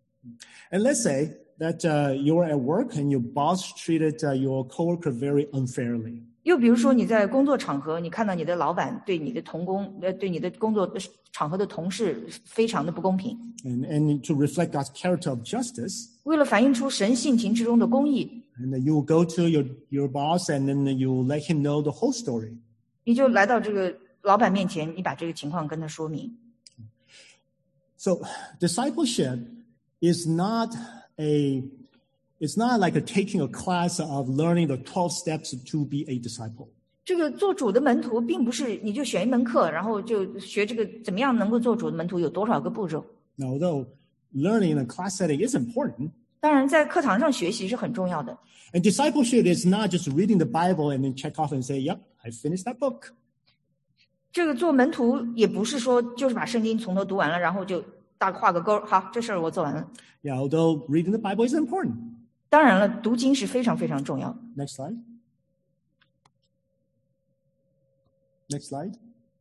[SPEAKER 1] And let's say that you're at work and your boss treated your coworker very unfairly.
[SPEAKER 2] 又比如说你在工作场合，你看到你的老板对你的对你的工作场合的同事非常的不公平。
[SPEAKER 1] And to reflect God's character of justice.
[SPEAKER 2] 为了反映出神性情之中的公义。
[SPEAKER 1] And you go to your boss and then you let him know the whole story.
[SPEAKER 2] 你就来到这个老板面前，你把这个情况跟他说明。
[SPEAKER 1] So discipleship is not like taking a class of learning the 12 steps to be a disciple.
[SPEAKER 2] 这个做主的门徒并不是你就选一门课，然后就学这个怎么样能够做主的门徒有多少个步骤。
[SPEAKER 1] Now, although learning in a class setting is important.
[SPEAKER 2] 当然在课堂上学习是很重要的。
[SPEAKER 1] And discipleship is not just reading the Bible and then check off and say, yep, I finished that book.
[SPEAKER 2] 这个做门徒也不是说就是把圣经从头读完了，然后就画个勾，好，这事儿我做完了。
[SPEAKER 1] Yeah, although reading the Bible is important.
[SPEAKER 2] 当然了，读经是非常非常重要。
[SPEAKER 1] Next slide. Next slide.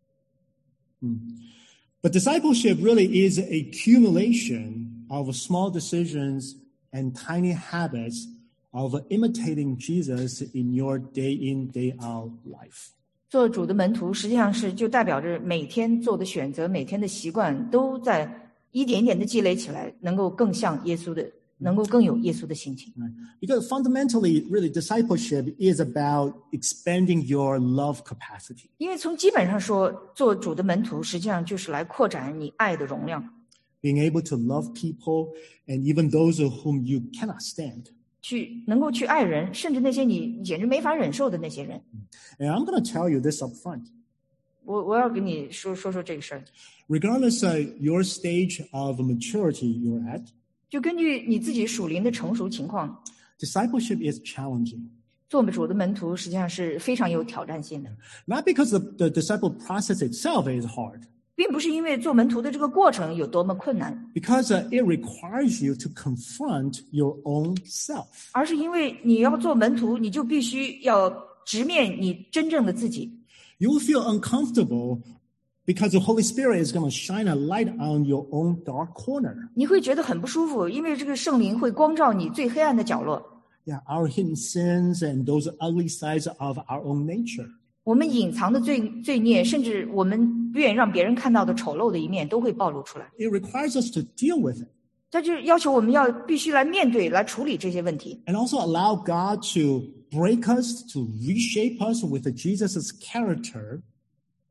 [SPEAKER 1] But discipleship really is a accumulation of small decisions and tiny habits of imitating Jesus in your day in, day out life.
[SPEAKER 2] 做主的门徒实际上是就代表着每天做的选择，每天的习惯都在一点一点的积累起来，能够更像耶稣的，能够更有耶稣的性情。
[SPEAKER 1] Because fundamentally, really, discipleship is about expanding your love capacity.
[SPEAKER 2] 因为从基本上说，做主的门徒实际上就是来扩展你爱的容量。
[SPEAKER 1] Being able to love people and even those whom you cannot stand.
[SPEAKER 2] 能够去爱人，甚至那些你简直没法忍受的那些人。
[SPEAKER 1] And I'm going to tell you this up front.
[SPEAKER 2] 我要跟你说这个事儿。
[SPEAKER 1] Regardless your stage of maturity you're at,
[SPEAKER 2] 就根据你自己属灵的成熟情况
[SPEAKER 1] discipleship is challenging.
[SPEAKER 2] 做主的门徒实际上是非常有挑战性的。
[SPEAKER 1] Not because the disciple process itself is hard.
[SPEAKER 2] 并不是因为做门徒的这个过程有多么困难，
[SPEAKER 1] Because it requires you to confront your own self.
[SPEAKER 2] 而是因为你要做门徒，你就必须要直面你真正的自己。
[SPEAKER 1] You will feel uncomfortable because the Holy Spirit is going to shine a light on your own dark corner.
[SPEAKER 2] 你会觉得很不舒服，因为这个圣灵会光照你最黑暗的角落。
[SPEAKER 1] Yeah, our hidden sins and those ugly sides of our own nature.
[SPEAKER 2] 我们隐藏的罪孽，甚至我们不愿意让别人看到的丑陋的一面，都会暴露出来。
[SPEAKER 1] It requires us to deal with it.
[SPEAKER 2] 它就要求我们必须来面对、来处理这些问题。
[SPEAKER 1] And also allow God to break us, to reshape us with Jesus' character.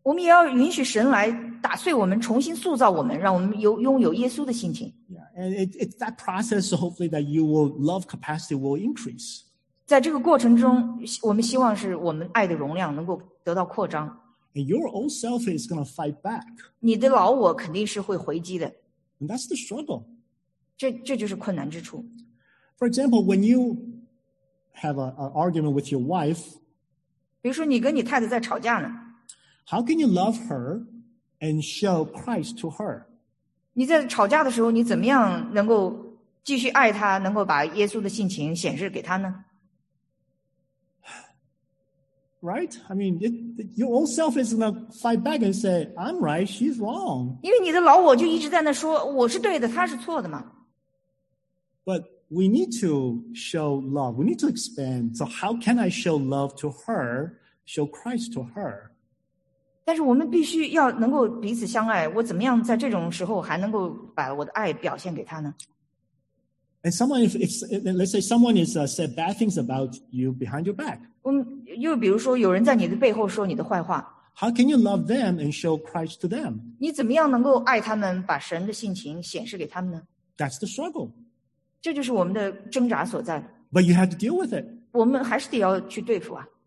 [SPEAKER 2] 我们也要允许神来打碎我们，重新塑造我们，让我们拥有耶稣的性情。
[SPEAKER 1] Yeah, and it's that process, so hopefully that your love capacity will increase.
[SPEAKER 2] 在这个过程中，我们希望是我们爱的容量能够得到扩张。
[SPEAKER 1] And your old self is going to fight back.
[SPEAKER 2] 你的老我肯定是会回击的。
[SPEAKER 1] And that's the struggle.
[SPEAKER 2] 这就是困难之处。
[SPEAKER 1] For example, when you have an argument with your wife,
[SPEAKER 2] 比如说你跟你太太在吵架呢，
[SPEAKER 1] how can you love her and show Christ to her?
[SPEAKER 2] 你在吵架的时候，你怎么样能够继续爱她，能够把耶稣的性情显示给她呢？
[SPEAKER 1] Right? I mean, your old self is going to fight back and say, I'm right, she's wrong.
[SPEAKER 2] 因为你的老我就一直在那说我是对的，他是错的嘛。
[SPEAKER 1] But we need to show love. We need to expand. So how can I show love to her, show Christ to her?
[SPEAKER 2] 但是我们必须要能够彼此相爱。我怎么样在这种时候还能够把我的爱表现给他呢？
[SPEAKER 1] And someone, if let's say someone is said bad things about you behind your back.
[SPEAKER 2] 我们又比如说有人在你的背后说你的坏话，
[SPEAKER 1] How can you love them and show Christ to them?
[SPEAKER 2] 你怎么样能够爱他们，把神的性情显示给他们呢？
[SPEAKER 1] That's the struggle.
[SPEAKER 2] 这就是我们的挣扎所在。
[SPEAKER 1] But you have to deal with it.
[SPEAKER 2] 我们还是得要去对付啊。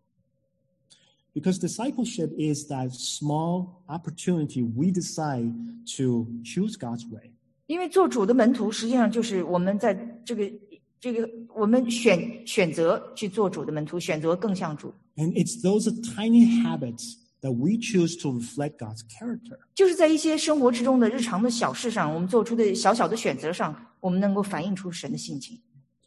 [SPEAKER 1] Because discipleship is that small opportunity we decide to choose God's way.
[SPEAKER 2] 因为做主的门徒，实际上就是我们在这个我们选择去做主的门徒，选择更像主。
[SPEAKER 1] And it's those tiny habits that we choose to reflect God's character.
[SPEAKER 2] 就是在一些生活之中的日常的小事上，我们做出的小小的选择上，我们能够反映出神的性情。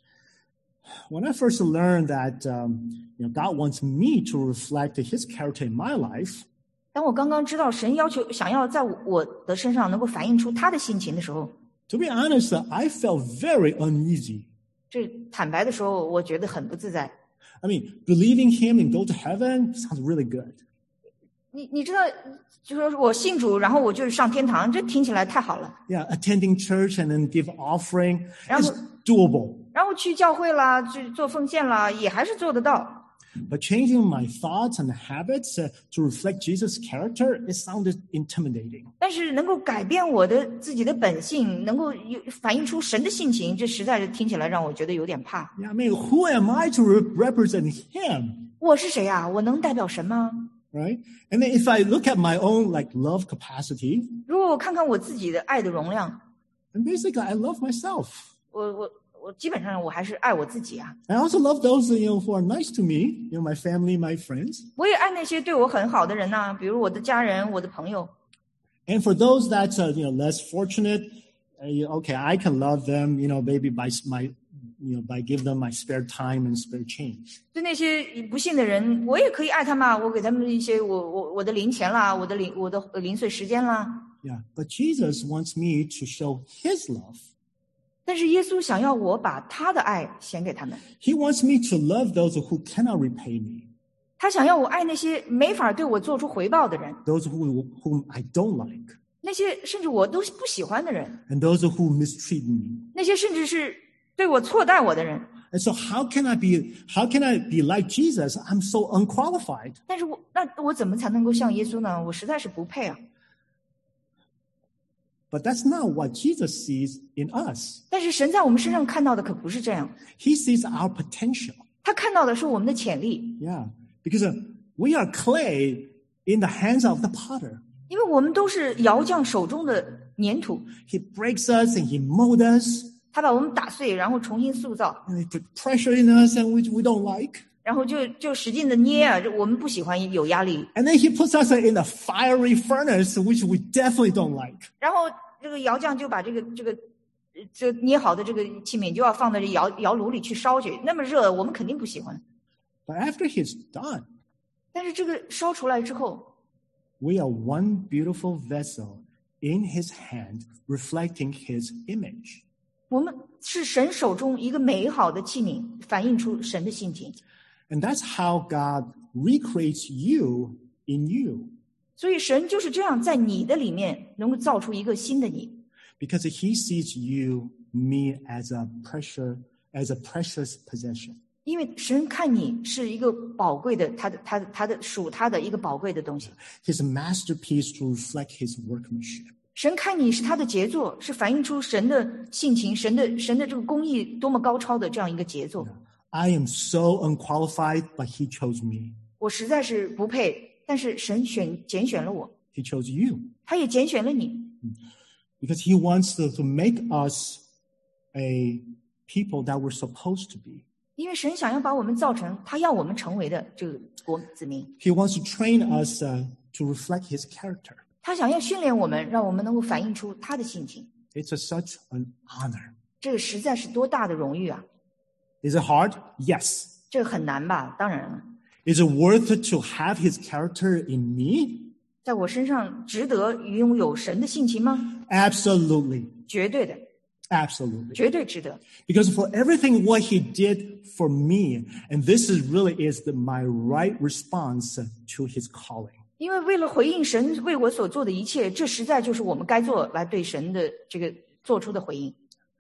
[SPEAKER 1] When I first learned that God wants me to reflect His character in my life,
[SPEAKER 2] 当我刚刚知道神想要在我的身上能够反映出他的性情的时候，
[SPEAKER 1] to be honest, I felt very uneasy.
[SPEAKER 2] 这坦白的时候，我觉得很不自在。
[SPEAKER 1] I mean, believing Him and go to heaven sounds really good.
[SPEAKER 2] 你知道，就说我信主，然后我就上天堂，这听起来太好了。
[SPEAKER 1] Yeah, attending church and then give offering is
[SPEAKER 2] 然后
[SPEAKER 1] doable.
[SPEAKER 2] 然后去教会啦，去做奉献啦，也还是做得到。
[SPEAKER 1] But changing my thoughts and habits to reflect Jesus' character, it sounded intimidating.
[SPEAKER 2] 但是能够改变我的自己的本性，能够反映出神的性情，这实在是听起来让我觉得有点怕。
[SPEAKER 1] Yeah, I mean, who am I to represent Him?
[SPEAKER 2] 我是谁啊？我能代表神吗？
[SPEAKER 1] Right? And then if I look at my own love capacity,
[SPEAKER 2] 如果我看看我自己的爱的容量，
[SPEAKER 1] and basically I love myself.
[SPEAKER 2] 我基本上我还是爱我自己啊。
[SPEAKER 1] I also love those who are nice to me, my family, my friends.
[SPEAKER 2] 我也爱那些对我很好的人呐、比如我的家人、我的朋友。
[SPEAKER 1] And for those that less fortunate, okay, I can love them, maybe by give them my spare time and spare change.
[SPEAKER 2] 对那些不信的人，我也可以爱他们啊，我给他们一些我的零钱啦，我的零碎时间啦。
[SPEAKER 1] Yeah, but Jesus wants me to show His love.
[SPEAKER 2] 但是耶稣想要我把他的爱显给他们，
[SPEAKER 1] He wants me to love those who cannot repay me,
[SPEAKER 2] 他想要我爱那些没法对我做出回报的人，
[SPEAKER 1] those whom I don't like,
[SPEAKER 2] 那些甚至我都不喜欢的人，
[SPEAKER 1] and those who mistreat me.
[SPEAKER 2] 那些甚至是对我错待我的人。
[SPEAKER 1] And so how can I be like Jesus? I'm so unqualified.
[SPEAKER 2] 但是我怎么才能够像耶稣呢？我实在是不配啊。
[SPEAKER 1] But that's not what Jesus sees in us.
[SPEAKER 2] 但是神在我们身上看到的可不是这样，
[SPEAKER 1] He sees our potential.
[SPEAKER 2] 他看到的是我们的潜力，
[SPEAKER 1] Yeah, because we are clay in the hands of the potter.
[SPEAKER 2] 因为我们都是窑匠手中的粘土，
[SPEAKER 1] He breaks us and He molds us.
[SPEAKER 2] 他把我们打碎，然后重新塑造，
[SPEAKER 1] And He put pressure in us and we don't like.
[SPEAKER 2] 然后就使劲的捏啊，我们不喜欢有压力，
[SPEAKER 1] And then He puts us in a fiery furnace, which we definitely don't like.
[SPEAKER 2] 然后这个窑匠就把这捏好的这个器皿就要放在这窑炉里去烧去，那么热，我们肯定不喜欢。
[SPEAKER 1] But after He's done,
[SPEAKER 2] 但是这个烧出来之后，
[SPEAKER 1] we are one beautiful vessel in His hand, reflecting His image.
[SPEAKER 2] 我们是神手中一个美好的器皿，反映出神的性情。
[SPEAKER 1] And that's how God recreates you in you.
[SPEAKER 2] 所以神就是这样在你的里面能够造出一个新的你，
[SPEAKER 1] Because He sees you, me, as a precious possession.
[SPEAKER 2] 因为神看你是一个宝贵的，他的属他的一个宝贵的东西。
[SPEAKER 1] His masterpiece to reflect his workmanship.
[SPEAKER 2] 神看你是他的杰作，是反映出神的性情，神的这个公义多么高超的这样一个杰作。
[SPEAKER 1] I am so unqualified, but he chose me.
[SPEAKER 2] 我实在是不配，但是神拣选了我。
[SPEAKER 1] He chose you.
[SPEAKER 2] 他也拣选了你。
[SPEAKER 1] Because he wants to make us a people that we're supposed to be.
[SPEAKER 2] 因为神想要把我们造成他要我们成为的这个国子民。
[SPEAKER 1] He wants to train us to reflect his character.
[SPEAKER 2] 他想要训练我们，让我们能够反映出他的性情。
[SPEAKER 1] It's such an honor.
[SPEAKER 2] 这个实在是多大的荣誉啊！
[SPEAKER 1] Is it hard? Yes.
[SPEAKER 2] 这个很难吧？当然了。
[SPEAKER 1] Is it worth it to have his character in me?
[SPEAKER 2] 在我身上值得拥有神的性情吗？
[SPEAKER 1] Absolutely.
[SPEAKER 2] 绝对的，
[SPEAKER 1] Absolutely.
[SPEAKER 2] 绝对值得。
[SPEAKER 1] Because for everything what he did for me, and this is my right response to his calling.
[SPEAKER 2] 因为为了回应神为我所做的一切，这实在就是我们该做来对神的这个做出的回应。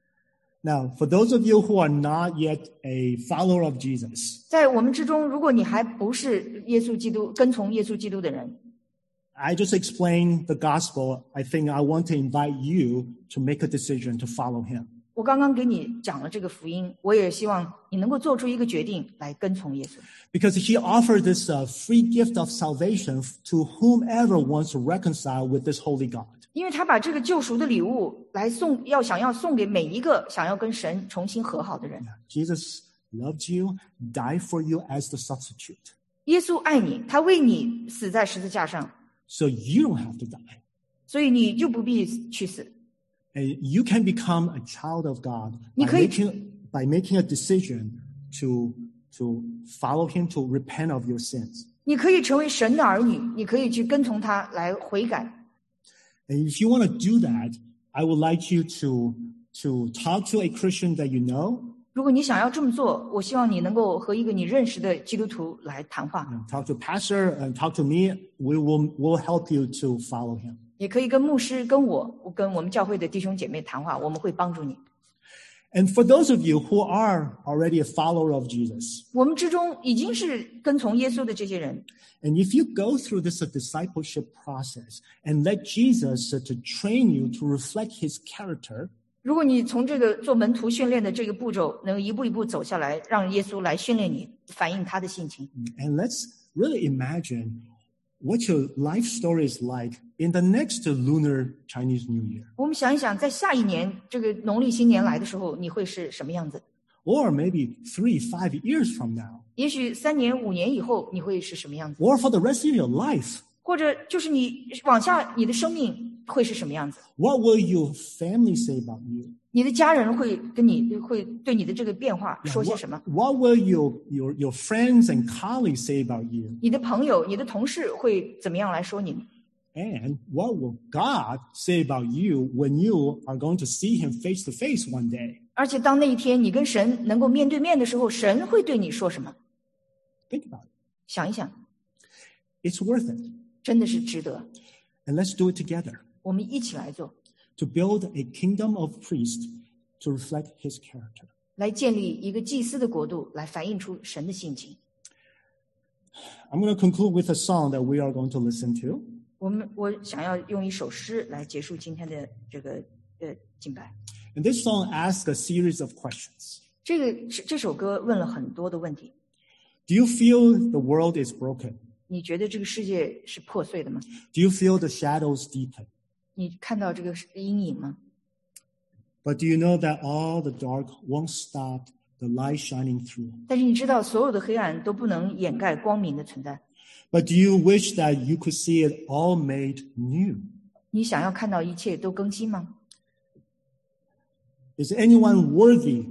[SPEAKER 1] Now, for those of you who are not yet a follower of Jesus,
[SPEAKER 2] 在我们之中，如果你还不是耶稣基督跟从耶稣基督的人，
[SPEAKER 1] I just explained the gospel. I think I want to invite you to make a decision to follow him.
[SPEAKER 2] 我刚刚给你讲了这个福音，我也希望你能够做出一个决定来跟从耶稣。
[SPEAKER 1] Because he offered this free gift of salvation to whomever wants to reconcile with this holy God.
[SPEAKER 2] 因为他把这个救赎的礼物来想要送给每一个想要跟神重新和好的人。
[SPEAKER 1] Jesus loved you, died for you as the substitute.
[SPEAKER 2] 耶稣爱你，他为你死在十字架上，
[SPEAKER 1] So you don't have to die.
[SPEAKER 2] 所以你就不必去死。
[SPEAKER 1] And you can become a child of God
[SPEAKER 2] 你可以
[SPEAKER 1] by making a decision to follow him, to repent of your sins.
[SPEAKER 2] 你可以成为神的儿女，你可以去跟从他来悔改。
[SPEAKER 1] And if you want to do that, I would like you to talk to a Christian that you know.
[SPEAKER 2] 如果你想要这么做，我希望你能够和一个你认识的基督徒来谈话，
[SPEAKER 1] Talk to pastor and talk to me. We'll help you to follow him.
[SPEAKER 2] 也可以跟牧师、跟我们教会的弟兄姐妹谈话，我们会帮助你。
[SPEAKER 1] And for those of you who are already a follower of Jesus,
[SPEAKER 2] 我们之中已经是跟从耶稣的这些人，
[SPEAKER 1] and if you go through this discipleship process and let Jesus to train you to reflect his character,
[SPEAKER 2] 如果你从这个做门徒训练的这个步骤能一步一步走下来，让耶稣来训练你，反映他的性情。
[SPEAKER 1] and let's really imagine what your life story is like in the next lunar Chinese New Year.
[SPEAKER 2] 我们想一想，在下一年这个农历新年来的时候，你会是什么样子？
[SPEAKER 1] Or maybe 3-5 years from now.
[SPEAKER 2] 也许3年、5年以后，你会是什么样子？
[SPEAKER 1] Or for the rest of your life.
[SPEAKER 2] 或者就是你往下，你的生命会是什么样子？
[SPEAKER 1] What will your family say about you?
[SPEAKER 2] 你的家人会对你的这个变化说些什么？
[SPEAKER 1] What will your friends and colleagues say about you?
[SPEAKER 2] 你的朋友、你的同事会怎么样来说你？
[SPEAKER 1] And what will God say about you when you are going to see him face to face one day?
[SPEAKER 2] 而且当那一天你跟神能够面对面的时候，神会对你说什么？
[SPEAKER 1] Think about it.
[SPEAKER 2] 想一想，
[SPEAKER 1] It's worth it.
[SPEAKER 2] 真的是值得。
[SPEAKER 1] And let's do it together
[SPEAKER 2] 我们一起来做，
[SPEAKER 1] to build a kingdom of priests to reflect his character.
[SPEAKER 2] 来建立一个祭司的国度，来反映出神的性情。
[SPEAKER 1] I'm going to conclude with a song that we are going to listen to.
[SPEAKER 2] 我想要用一首诗来结束今天的这个敬拜。
[SPEAKER 1] And this song asks a series of questions.
[SPEAKER 2] 这首歌问了很多的问题。
[SPEAKER 1] Do you feel the world is broken?
[SPEAKER 2] 你觉得这个世界是破碎的吗？
[SPEAKER 1] Do you feel the shadows deepen?
[SPEAKER 2] 你看到这个阴影吗？
[SPEAKER 1] But do you know that all the dark won't stop the light shining through?
[SPEAKER 2] 但是你知道，所有的黑暗都不能掩盖光明的存在。
[SPEAKER 1] But do you wish that you could see it all made new?
[SPEAKER 2] 你想要看到一切都更新吗？
[SPEAKER 1] Is anyone worthy?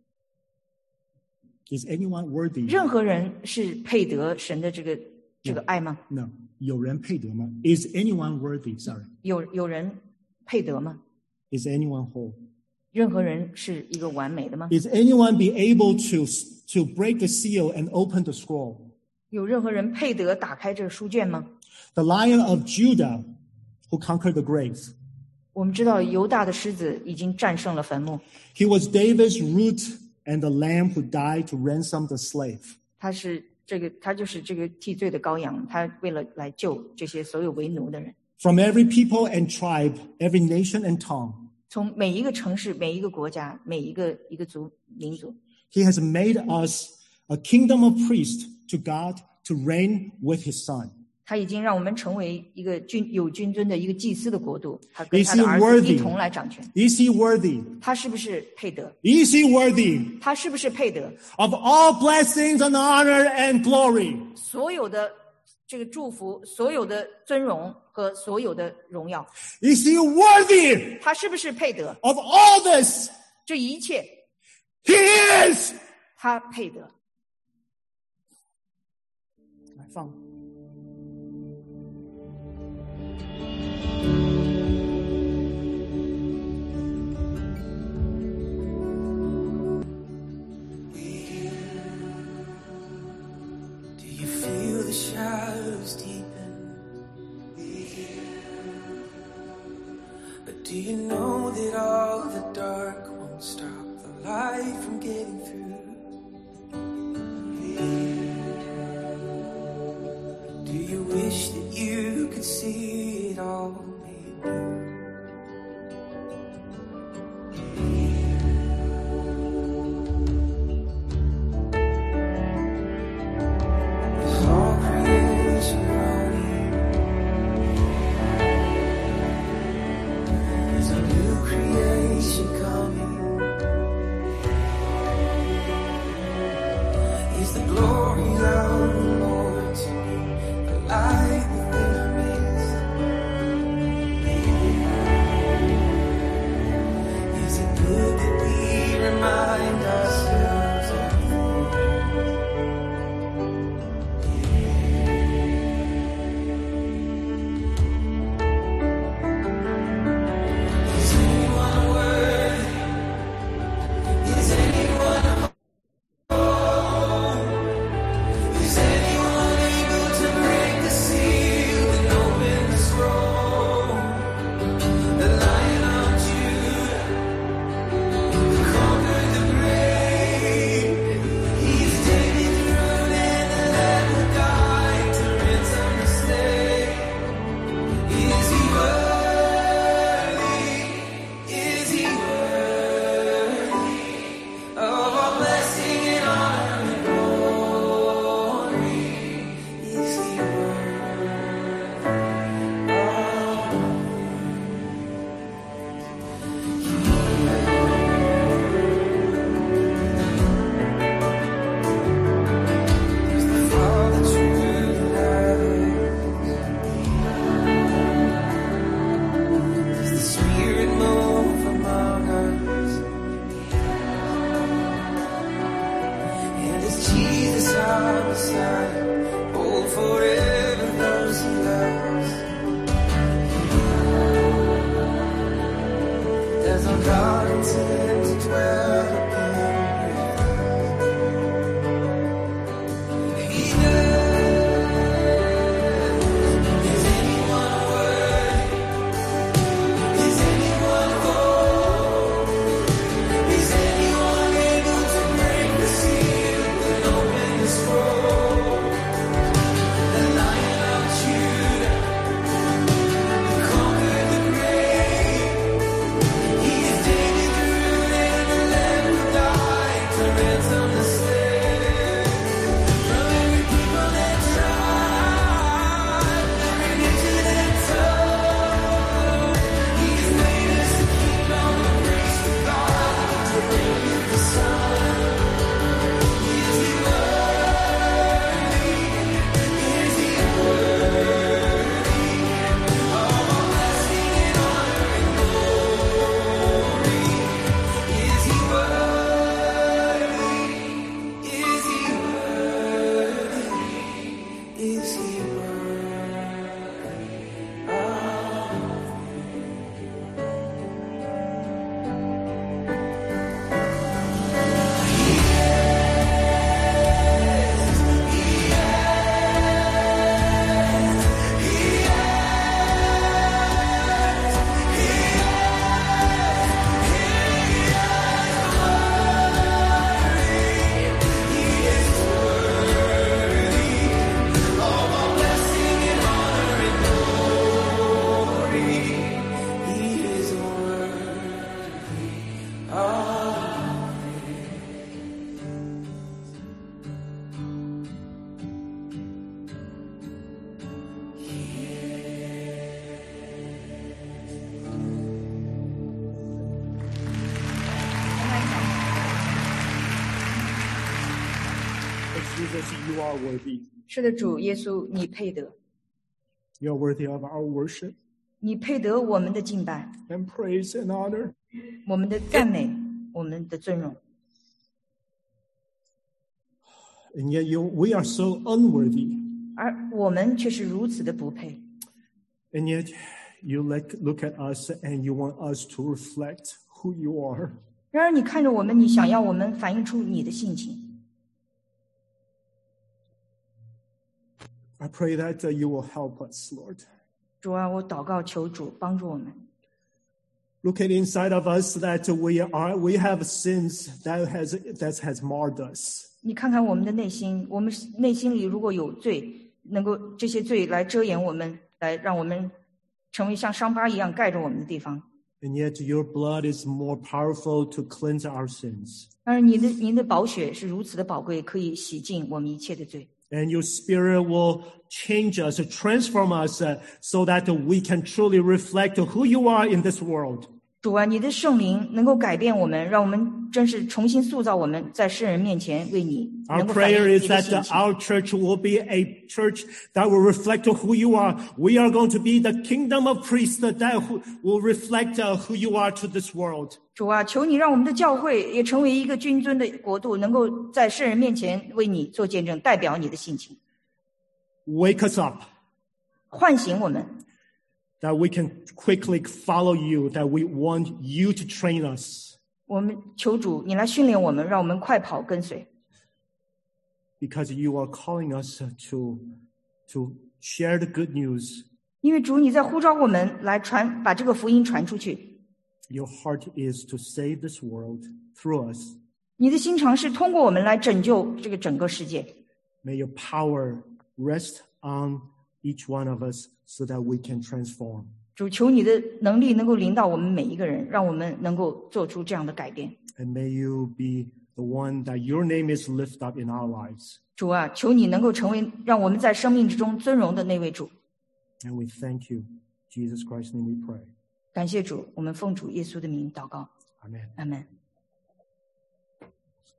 [SPEAKER 1] Is anyone worthy?
[SPEAKER 2] 任何人是配得神的这个爱吗？
[SPEAKER 1] No. 有人配得吗? Is anyone worthy? Sorry.
[SPEAKER 2] 有人配得吗？
[SPEAKER 1] Is anyone whole?
[SPEAKER 2] 任何人是一个完美的吗？
[SPEAKER 1] Is anyone be able to break the seal and open the scroll?
[SPEAKER 2] 有任何人配得打开这个书卷吗？
[SPEAKER 1] The Lion of Judah who conquered the grave.
[SPEAKER 2] 我们知道犹大的狮子已经战胜了坟墓，
[SPEAKER 1] He was David's root and the Lamb who died to ransom the slave.
[SPEAKER 2] 他就是这个替罪的羔羊，他为了来救这些所有为奴的人。
[SPEAKER 1] From every people and tribe, every nation and tongue.
[SPEAKER 2] 从每一个城市、每一个国家、每一个民族。
[SPEAKER 1] He has made us a kingdom of priests to God to reign with his son.
[SPEAKER 2] 他已经让我们成为一个有君尊的一个祭司的国度，他跟他的儿子一同来掌权。
[SPEAKER 1] Is he worthy?
[SPEAKER 2] 他是不是配得？
[SPEAKER 1] Is he worthy?
[SPEAKER 2] 他是不是配得
[SPEAKER 1] Of all blessings and honor and glory.
[SPEAKER 2] 所有的这个祝福、所有的尊荣和所有的荣耀？
[SPEAKER 1] Is he worthy?
[SPEAKER 2] 他是不是配得
[SPEAKER 1] Of all this?
[SPEAKER 2] 这一切？
[SPEAKER 1] He is.
[SPEAKER 2] 他配得。
[SPEAKER 1] 来放。
[SPEAKER 3] The shadows deepen, but do you know that all the dark won't stop the light from getting through? Do you wish that you could see it all made new?
[SPEAKER 1] Jesus, you are worthy.
[SPEAKER 2] 是的，主耶稣，你配得，
[SPEAKER 1] You are worthy of our worship
[SPEAKER 2] 你配得我们的敬拜，
[SPEAKER 1] and praise and honor.
[SPEAKER 2] 我们的赞美，我们的尊荣。
[SPEAKER 1] And yet we are so unworthy.
[SPEAKER 2] 而我们却是如此的不配。
[SPEAKER 1] And yet you look at us and you want us to reflect who you are.
[SPEAKER 2] 然而你看着我们，你想要我们反映出你的性情。
[SPEAKER 1] I pray that you will help us, Lord.
[SPEAKER 2] 主啊，我祷告求主帮助我们。
[SPEAKER 1] Look at inside of us that we have sins that has marred us.
[SPEAKER 2] 你看看我们的内心，我们内心里如果有罪，能够这些罪来遮掩我们，来让我们成为像伤疤一样盖着我们的地方。
[SPEAKER 1] And yet your blood is more powerful to cleanse our sins.
[SPEAKER 2] 但是您的宝血是如此的宝贵，可以洗净我们一切的罪。
[SPEAKER 1] And your spirit will change us, transform us, so that we can truly reflect who you are in this world.
[SPEAKER 2] 主啊，你的圣灵能够改变我们，让我们真是重新塑造我们，在世人面前为你
[SPEAKER 1] Our
[SPEAKER 2] 能够反映
[SPEAKER 1] prayer
[SPEAKER 2] 你
[SPEAKER 1] is
[SPEAKER 2] 的
[SPEAKER 1] that
[SPEAKER 2] 性情。
[SPEAKER 1] our church will be a church that will reflect who you are. We are going to be the kingdom of priests that will reflect who you are to this world.
[SPEAKER 2] 主啊，求你让我们的教会也成为一个君尊的国度，能够在世人面前为你做见证，代表你的性情，
[SPEAKER 1] Wake us up,
[SPEAKER 2] 唤醒我们，
[SPEAKER 1] that we can quickly follow you, that we want you to train us.
[SPEAKER 2] 我们求主你来训练我们，让我们快跑跟随，
[SPEAKER 1] Because you are calling us to share the good news.
[SPEAKER 2] 因为主你在呼召我们来把这个福音传出去。
[SPEAKER 1] Your heart is to save this world through us.
[SPEAKER 2] 你的心肠是通过我们来拯救这个整个世界。
[SPEAKER 1] May your power rest on each one of us so that we can transform.
[SPEAKER 2] 主，求你的能力能够领导我们每一个人，让我们能够做出这样的改变。
[SPEAKER 1] And may you be the one that your name is lifted up in our lives.
[SPEAKER 2] 主啊，求你能够成为让我们在生命之中尊荣的那位主。
[SPEAKER 1] And we thank you. In Jesus Christ's name we pray.
[SPEAKER 2] 感谢主，我们奉主耶稣的名祷告，
[SPEAKER 1] Amen.
[SPEAKER 2] 阿们。